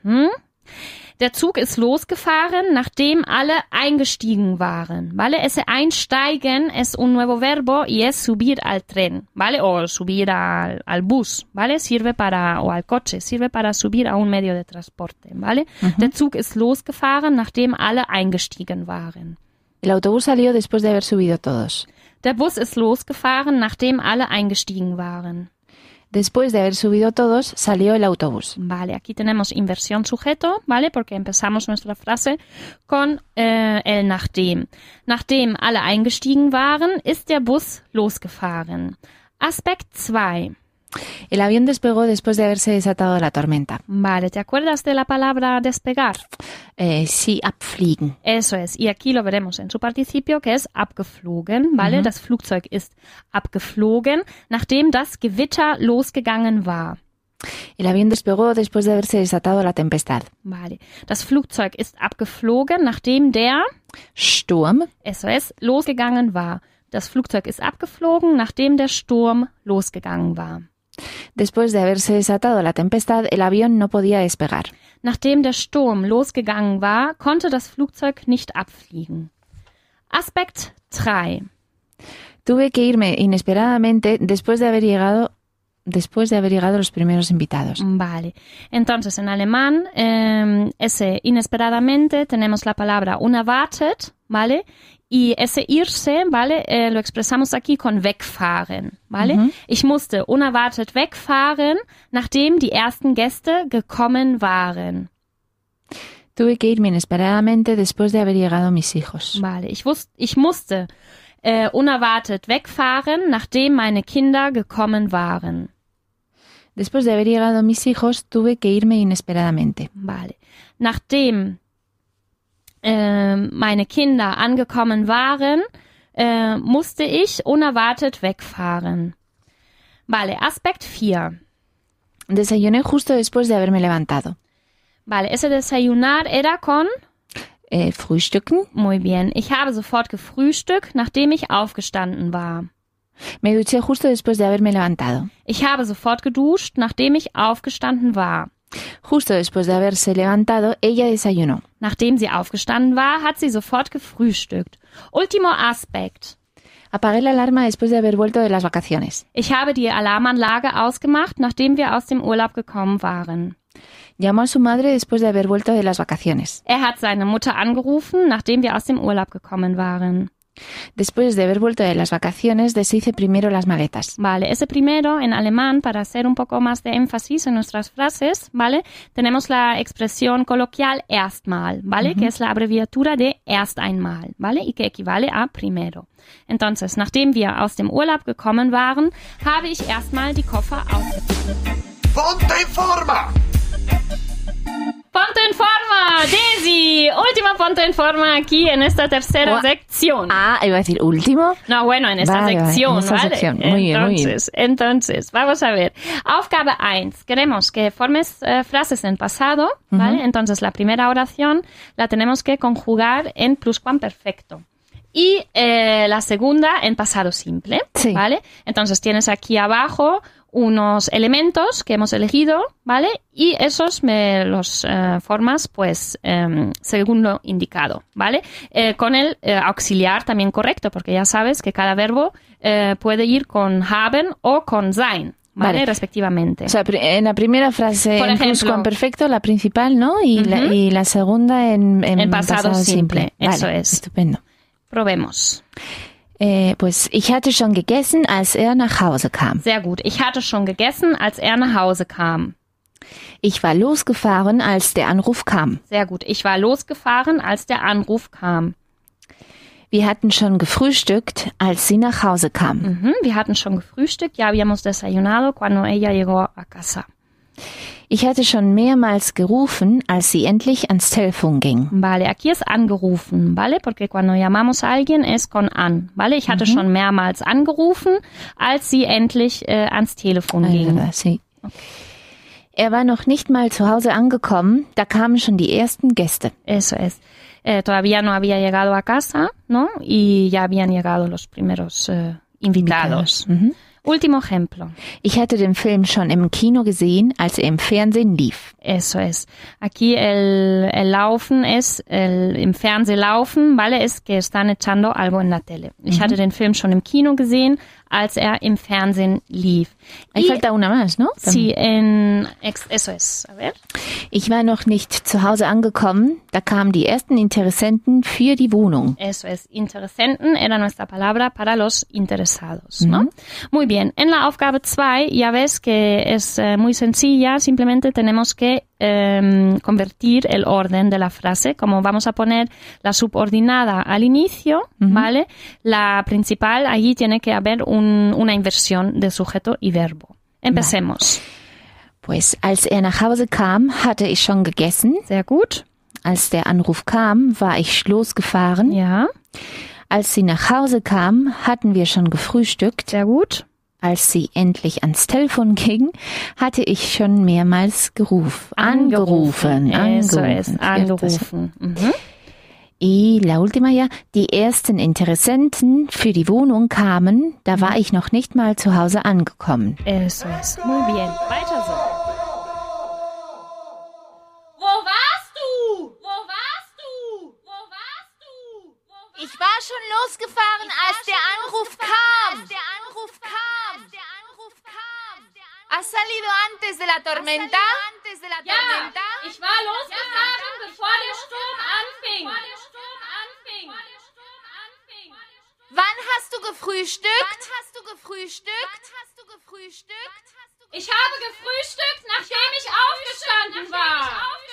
[SPEAKER 2] Der Zug ist losgefahren, nachdem alle eingestiegen waren, ¿vale? Ese einsteigen es un nuevo verbo y es subir al tren, ¿vale? O subir al bus, ¿vale? O al coche, sirve para subir a un medio de transporte, ¿vale? Der Zug ist losgefahren, nachdem alle eingestiegen waren.
[SPEAKER 3] El autobús salió después de haber subido todos.
[SPEAKER 2] Der Bus ist losgefahren, nachdem alle eingestiegen waren.
[SPEAKER 3] Después de haber subido todos, salió el autobús.
[SPEAKER 2] Vale, aquí tenemos inversión sujeto, ¿vale? Porque empezamos nuestra frase con el nachdem. Nachdem alle eingestiegen waren, ist der Bus losgefahren. Aspekt 2.
[SPEAKER 3] El avión despegó después de haberse desatado la tormenta.
[SPEAKER 2] Vale, ¿te acuerdas de la palabra despegar?
[SPEAKER 3] Sí, abfliegen.
[SPEAKER 2] Eso es, y aquí lo veremos en su participio, que es abgeflogen, ¿vale? Das Flugzeug ist abgeflogen, nachdem das Gewitter losgegangen war.
[SPEAKER 3] El avión despegó después de haberse desatado la tempestad.
[SPEAKER 2] Vale, das Flugzeug ist abgeflogen, nachdem der
[SPEAKER 3] Sturm,
[SPEAKER 2] eso es, losgegangen war. Das Flugzeug ist abgeflogen, nachdem der Sturm losgegangen war.
[SPEAKER 3] Después de haberse desatado la tempestad, el avión no podía despegar.
[SPEAKER 2] Nachdem der Sturm losgegangen war, konnte das Flugzeug nicht abfliegen. Aspekt 3.
[SPEAKER 3] Tuve que irme inesperadamente después de haber llegado los primeros invitados.
[SPEAKER 2] Vale. Entonces, en alemán, ese inesperadamente tenemos la palabra unerwartet, ¿vale? Y ese irse, ¿vale? Lo expresamos aquí con wegfahren, ¿vale? Ich musste unerwartet wegfahren, nachdem die ersten Gäste gekommen waren.
[SPEAKER 3] Tuve que irme inesperadamente después de haber llegado mis hijos.
[SPEAKER 2] Vale, ich musste unerwartet wegfahren, nachdem meine Kinder gekommen waren.
[SPEAKER 3] Después de haber llegado mis hijos, tuve que irme inesperadamente.
[SPEAKER 2] Vale. Nachdem meine Kinder angekommen waren, musste ich unerwartet wegfahren. Vale, Aspekt 4.
[SPEAKER 3] Desayuné justo después de haberme levantado.
[SPEAKER 2] Vale, ese desayunar era con
[SPEAKER 3] Frühstücken.
[SPEAKER 2] Muy bien. Ich habe sofort gefrühstückt, nachdem ich aufgestanden war.
[SPEAKER 3] Me duché justo después de haberme levantado.
[SPEAKER 2] Ich habe sofort geduscht, nachdem ich aufgestanden war.
[SPEAKER 3] Justo después de haberse levantado, ella desayunó.
[SPEAKER 2] Nachdem sie aufgestanden war, hat sie sofort gefrühstückt. Último Aspekt.
[SPEAKER 3] Apagué la alarma después de haber vuelto de las vacaciones.
[SPEAKER 2] Ich habe die Alarmanlage ausgemacht, nachdem wir aus dem Urlaub gekommen waren.
[SPEAKER 3] Llamó a su madre después de haber vuelto de las vacaciones.
[SPEAKER 2] Er hat seine Mutter angerufen, nachdem wir aus dem Urlaub gekommen waren.
[SPEAKER 3] Después de haber vuelto de las vacaciones, deshice primero las maletas.
[SPEAKER 2] Vale, ese primero en alemán, para hacer un poco más de énfasis en nuestras frases, ¿vale? Tenemos la expresión coloquial erstmal, ¿vale? Que es la abreviatura de erst einmal, ¿vale? Y que equivale a primero. Entonces, nachdem wir aus dem Urlaub gekommen waren, habe ich erstmal die Koffer ausgepackt.
[SPEAKER 4] ¡Ponte en forma!
[SPEAKER 2] Ponte en forma, Daisy. Última ponte en forma aquí en esta tercera sección.
[SPEAKER 3] Ah, iba a decir último.
[SPEAKER 2] No, bueno, en esta sección,
[SPEAKER 3] en esta
[SPEAKER 2] ¿vale?
[SPEAKER 3] sección. Muy bien.
[SPEAKER 2] Entonces, vamos a ver. Aufgabe 1. Queremos que formes frases en pasado, ¿vale? Entonces, la primera oración la tenemos que conjugar en pluscuamperfecto. Y la segunda en pasado simple,
[SPEAKER 3] sí.
[SPEAKER 2] ¿Vale? Entonces, tienes aquí abajo unos elementos que hemos elegido, ¿vale? Y esos me los formas, pues, según lo indicado, ¿vale? Con el auxiliar también correcto, porque ya sabes que cada verbo puede ir con haben o con sein, ¿vale? Respectivamente.
[SPEAKER 3] O sea, en la primera frase
[SPEAKER 2] por ejemplo,
[SPEAKER 3] en pluscuamperfecto, la principal, ¿no? Y la segunda en
[SPEAKER 2] pasado simple. Eso
[SPEAKER 3] vale,
[SPEAKER 2] es.
[SPEAKER 3] Estupendo.
[SPEAKER 2] Probemos.
[SPEAKER 3] Pues ich hatte schon gegessen, als er nach Hause kam.
[SPEAKER 2] Sehr gut. Ich hatte schon gegessen, als er nach Hause kam.
[SPEAKER 3] Ich war losgefahren, als der Anruf kam.
[SPEAKER 2] Sehr gut. Ich war losgefahren, als der Anruf kam.
[SPEAKER 3] Wir hatten schon gefrühstückt, als sie nach Hause kam.
[SPEAKER 2] Wir hatten schon gefrühstückt. Ya habíamos desayunado cuando ella llegó a casa.
[SPEAKER 3] Ich hatte schon mehrmals gerufen, als sie endlich ans Telefon ging.
[SPEAKER 2] Vale, aquí es angerufen, ¿vale? Porque cuando llamamos a alguien es con an, ¿vale? Ich hatte schon mehrmals angerufen, als sie endlich ans Telefon ging.
[SPEAKER 3] Verdad, sí. Okay. Er war noch nicht mal zu Hause angekommen, da kamen schon die ersten Gäste.
[SPEAKER 2] Eso es. Todavía no había llegado a casa, ¿no? Y ya habían llegado los primeros invitados. Último ejemplo.
[SPEAKER 3] Ich hatte den Film schon im Kino gesehen, als er im Fernsehen lief.
[SPEAKER 2] Eso es. Aquí el Laufen es, im Fernsehen laufen, ¿vale? Es que están echando algo en la tele. Ich hatte den Film schon im Kino gesehen, als er im Fernsehen lief.
[SPEAKER 3] Ahí falta una más, ¿no?
[SPEAKER 2] Sí, eso es. A ver.
[SPEAKER 3] Ich war noch nicht zu Hause angekommen, da kamen die ersten Interessenten für die Wohnung.
[SPEAKER 2] Eso es. Interessenten era nuestra palabra para los interesados, ¿no? Muy bien. En la Aufgabe 2, ya ves que es muy sencilla, simplemente tenemos que convertir el orden de la frase, como vamos a poner la subordinada al inicio, ¿vale? La principal, allí tiene que haber una inversión de sujeto y verbo. Empecemos.
[SPEAKER 3] Pues als er nach Hause kam, hatte ich schon gegessen.
[SPEAKER 2] Sehr gut.
[SPEAKER 3] Als der Anruf kam, war ich losgefahren.
[SPEAKER 2] Ja.
[SPEAKER 3] Als sie nach Hause kam, hatten wir schon gefrühstückt.
[SPEAKER 2] Sehr gut.
[SPEAKER 3] Als sie endlich ans Telefon ging, hatte ich schon mehrmals angerufen.
[SPEAKER 2] Eso es, angerufen.
[SPEAKER 3] Y la última ya, die ersten Interessenten für die Wohnung kamen, da war ich noch nicht mal zu Hause angekommen.
[SPEAKER 2] Eso es, muy bien. Weiter so. Wo warst du? Wo warst du? Wo warst du?
[SPEAKER 1] Ich war schon losgefahren, als der Anruf kam. ¿Has salido antes de la tormenta?
[SPEAKER 2] Ja, ich war losgefahren, bevor der Sturm anfing.
[SPEAKER 1] Wann hast du gefrühstückt?
[SPEAKER 2] Ich habe gefrühstückt, nachdem ich aufgestanden war.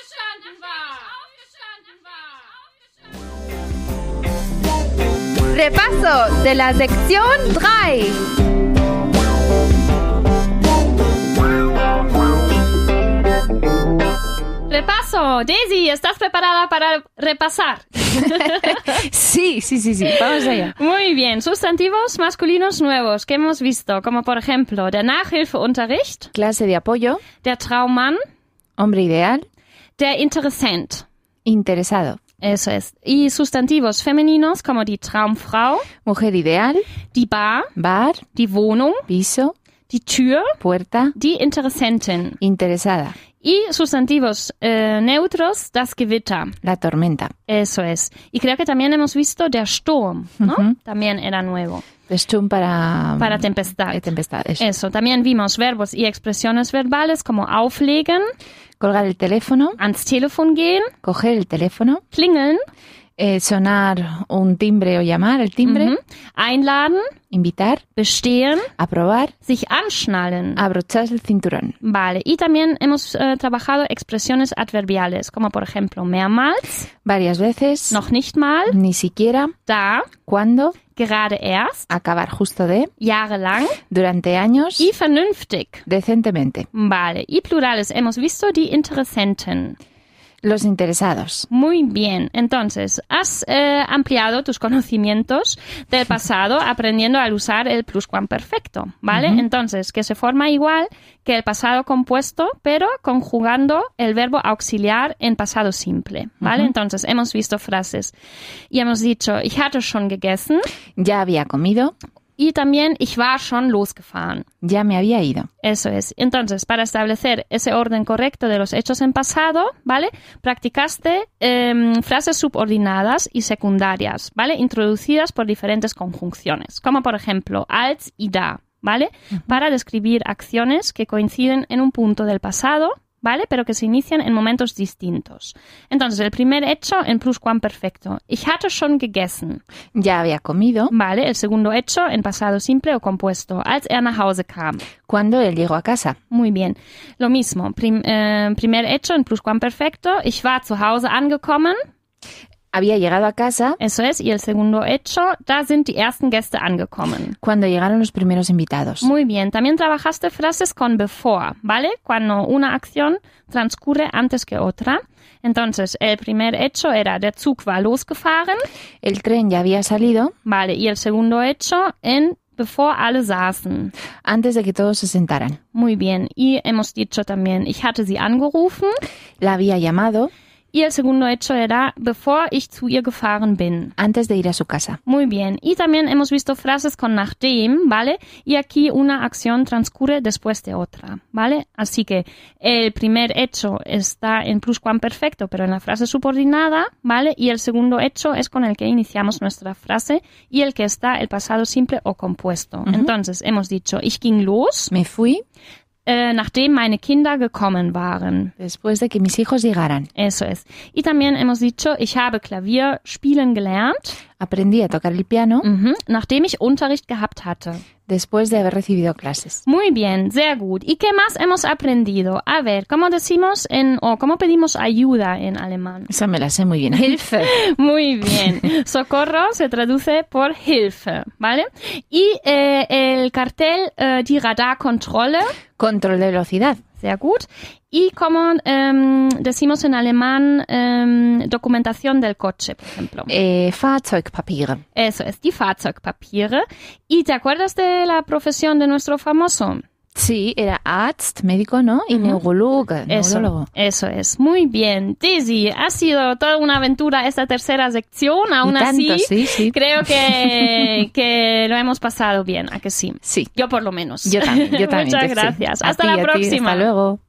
[SPEAKER 1] Repaso de la sección 3.
[SPEAKER 2] Repaso. Daisy, ¿estás preparada para repasar?
[SPEAKER 3] Sí. Vamos allá.
[SPEAKER 2] Muy bien. Sustantivos masculinos nuevos que hemos visto, como por ejemplo der Nachhilfeunterricht,
[SPEAKER 3] Clase de apoyo,
[SPEAKER 2] der Traummann,
[SPEAKER 3] hombre ideal,
[SPEAKER 2] der Interessent.
[SPEAKER 3] interesado,
[SPEAKER 2] Eso es. Y sustantivos femeninos como die Traumfrau,
[SPEAKER 3] mujer ideal,
[SPEAKER 2] die Bar,
[SPEAKER 3] bar,
[SPEAKER 2] die Wohnung,
[SPEAKER 3] piso,
[SPEAKER 2] die Tür,
[SPEAKER 3] puerta,
[SPEAKER 2] die Interessentin.
[SPEAKER 3] interesada,
[SPEAKER 2] Y sustantivos neutros, das Gewitter.
[SPEAKER 3] la tormenta.
[SPEAKER 2] Eso es. Y creo que también hemos visto der Sturm, ¿no? También era nuevo.
[SPEAKER 3] Sturm para
[SPEAKER 2] tempestad.
[SPEAKER 3] Tempestad, eso.
[SPEAKER 2] Eso. También vimos verbos y expresiones verbales como auflegen,
[SPEAKER 3] Colgar el teléfono,
[SPEAKER 2] ans Telefon gehen,
[SPEAKER 3] coger el teléfono,
[SPEAKER 2] klingeln,
[SPEAKER 3] sonar un timbre o llamar el timbre,
[SPEAKER 2] einladen,
[SPEAKER 3] invitar,
[SPEAKER 2] bestehen,
[SPEAKER 3] aprobar,
[SPEAKER 2] sich anschnallen.
[SPEAKER 3] abrocharse el cinturón.
[SPEAKER 2] Vale. Y también hemos trabajado expresiones adverbiales, como por ejemplo mehrmals,
[SPEAKER 3] Varias veces,
[SPEAKER 2] noch nicht mal,
[SPEAKER 3] ni siquiera,
[SPEAKER 2] da,
[SPEAKER 3] cuando,
[SPEAKER 2] gerade erst,
[SPEAKER 3] acabar justo de,
[SPEAKER 2] jahrelang
[SPEAKER 3] durante años,
[SPEAKER 2] y vernünftig.
[SPEAKER 3] decentemente.
[SPEAKER 2] Vale. Y plurales hemos visto die Interessenten.
[SPEAKER 3] Los interesados.
[SPEAKER 2] Muy bien. Entonces, has ampliado tus conocimientos del pasado aprendiendo a usar el pluscuamperfecto, ¿vale? Entonces, que se forma igual que el pasado compuesto, pero conjugando el verbo auxiliar en pasado simple, ¿vale? Entonces, hemos visto frases y hemos dicho, ich hatte schon gegessen,
[SPEAKER 3] Ya había comido,
[SPEAKER 2] y también ich war schon losgefahren.
[SPEAKER 3] ya me había ido.
[SPEAKER 2] Eso es. Entonces, para establecer ese orden correcto de los hechos en pasado, ¿vale? Practicaste frases subordinadas y secundarias, ¿vale? Introducidas por diferentes conjunciones, como por ejemplo, als y da, ¿vale? Para describir acciones que coinciden en un punto del pasado, ¿vale? Pero que se inician en momentos distintos. Entonces, el primer hecho en pluscuamperfecto. Ich hatte schon gegessen.
[SPEAKER 3] Ya había comido,
[SPEAKER 2] Vale, el segundo hecho en pasado simple o compuesto. Als er nach Hause kam.
[SPEAKER 3] cuando él llegó a casa.
[SPEAKER 2] Muy bien. Lo mismo. Primer hecho en pluscuamperfecto. Ich war zu Hause angekommen.
[SPEAKER 3] Había llegado a casa
[SPEAKER 2] Eso es. Y el segundo hecho, da sind die ersten Gäste angekommen.
[SPEAKER 3] cuando llegaron los primeros invitados.
[SPEAKER 2] Muy bien. También trabajaste frases con before, ¿vale? Cuando una acción transcurre antes que otra. Entonces, el primer hecho era, der Zug war losgefahren,
[SPEAKER 3] El tren ya había salido
[SPEAKER 2] ¿vale? Y el segundo hecho en bevor alle saßen.
[SPEAKER 3] antes de que todos se sentaran.
[SPEAKER 2] Muy bien. Y hemos dicho también, ich hatte sie angerufen.
[SPEAKER 3] La había llamado
[SPEAKER 2] Y el segundo hecho era, bevor ich zu ihr gefahren bin.
[SPEAKER 3] antes de ir a su casa.
[SPEAKER 2] Muy bien. Y también hemos visto frases con nachdem, ¿vale? Y aquí una acción transcurre después de otra, ¿vale? Así que el primer hecho está en pluscuamperfecto, pero en la frase subordinada, ¿vale? Y el segundo hecho es con el que iniciamos nuestra frase y el que está el pasado simple o compuesto. Entonces, hemos dicho, ich ging los,
[SPEAKER 3] Me fui
[SPEAKER 2] nachdem meine Kinder gekommen waren.
[SPEAKER 3] después de que mis hijos llegaran.
[SPEAKER 2] Eso es. Y también hemos dicho, ich habe Klavier spielen gelernt,
[SPEAKER 3] Aprendí a tocar el piano
[SPEAKER 2] nachdem ich Unterricht gehabt hatte.
[SPEAKER 3] después de haber recibido clases.
[SPEAKER 2] Muy bien, sehr gut. ¿Y qué más hemos aprendido? A ver, ¿cómo decimos cómo pedimos ayuda en alemán?
[SPEAKER 3] Esa me la sé muy bien. Hilfe.
[SPEAKER 2] Muy bien. Socorro se traduce por Hilfe, ¿vale? Y el cartel, die Radarkontrolle,
[SPEAKER 3] Control de velocidad.
[SPEAKER 2] sehr gut. Y como decimos en alemán, Dokumentación del coche, por ejemplo.
[SPEAKER 3] Fahrzeugpapiere.
[SPEAKER 2] Eso es, die Fahrzeugpapiere. ¿Y te acuerdas de la profesión de nuestro famoso?
[SPEAKER 3] Sí, era Arzt, médico, ¿no? Y neurologo. neurólogo.
[SPEAKER 2] Eso es. Muy bien. Daisy, ha sido toda una aventura esta tercera sección. Aún
[SPEAKER 3] Y tanto,
[SPEAKER 2] así,
[SPEAKER 3] sí.
[SPEAKER 2] creo que lo hemos pasado bien. ¿A que sí?
[SPEAKER 3] Sí.
[SPEAKER 2] Yo por lo menos.
[SPEAKER 3] Yo también.
[SPEAKER 2] Muchas
[SPEAKER 3] Texi.
[SPEAKER 2] gracias.
[SPEAKER 3] A
[SPEAKER 2] Hasta
[SPEAKER 3] ti,
[SPEAKER 2] la
[SPEAKER 3] a ti.
[SPEAKER 2] próxima.
[SPEAKER 3] Hasta luego.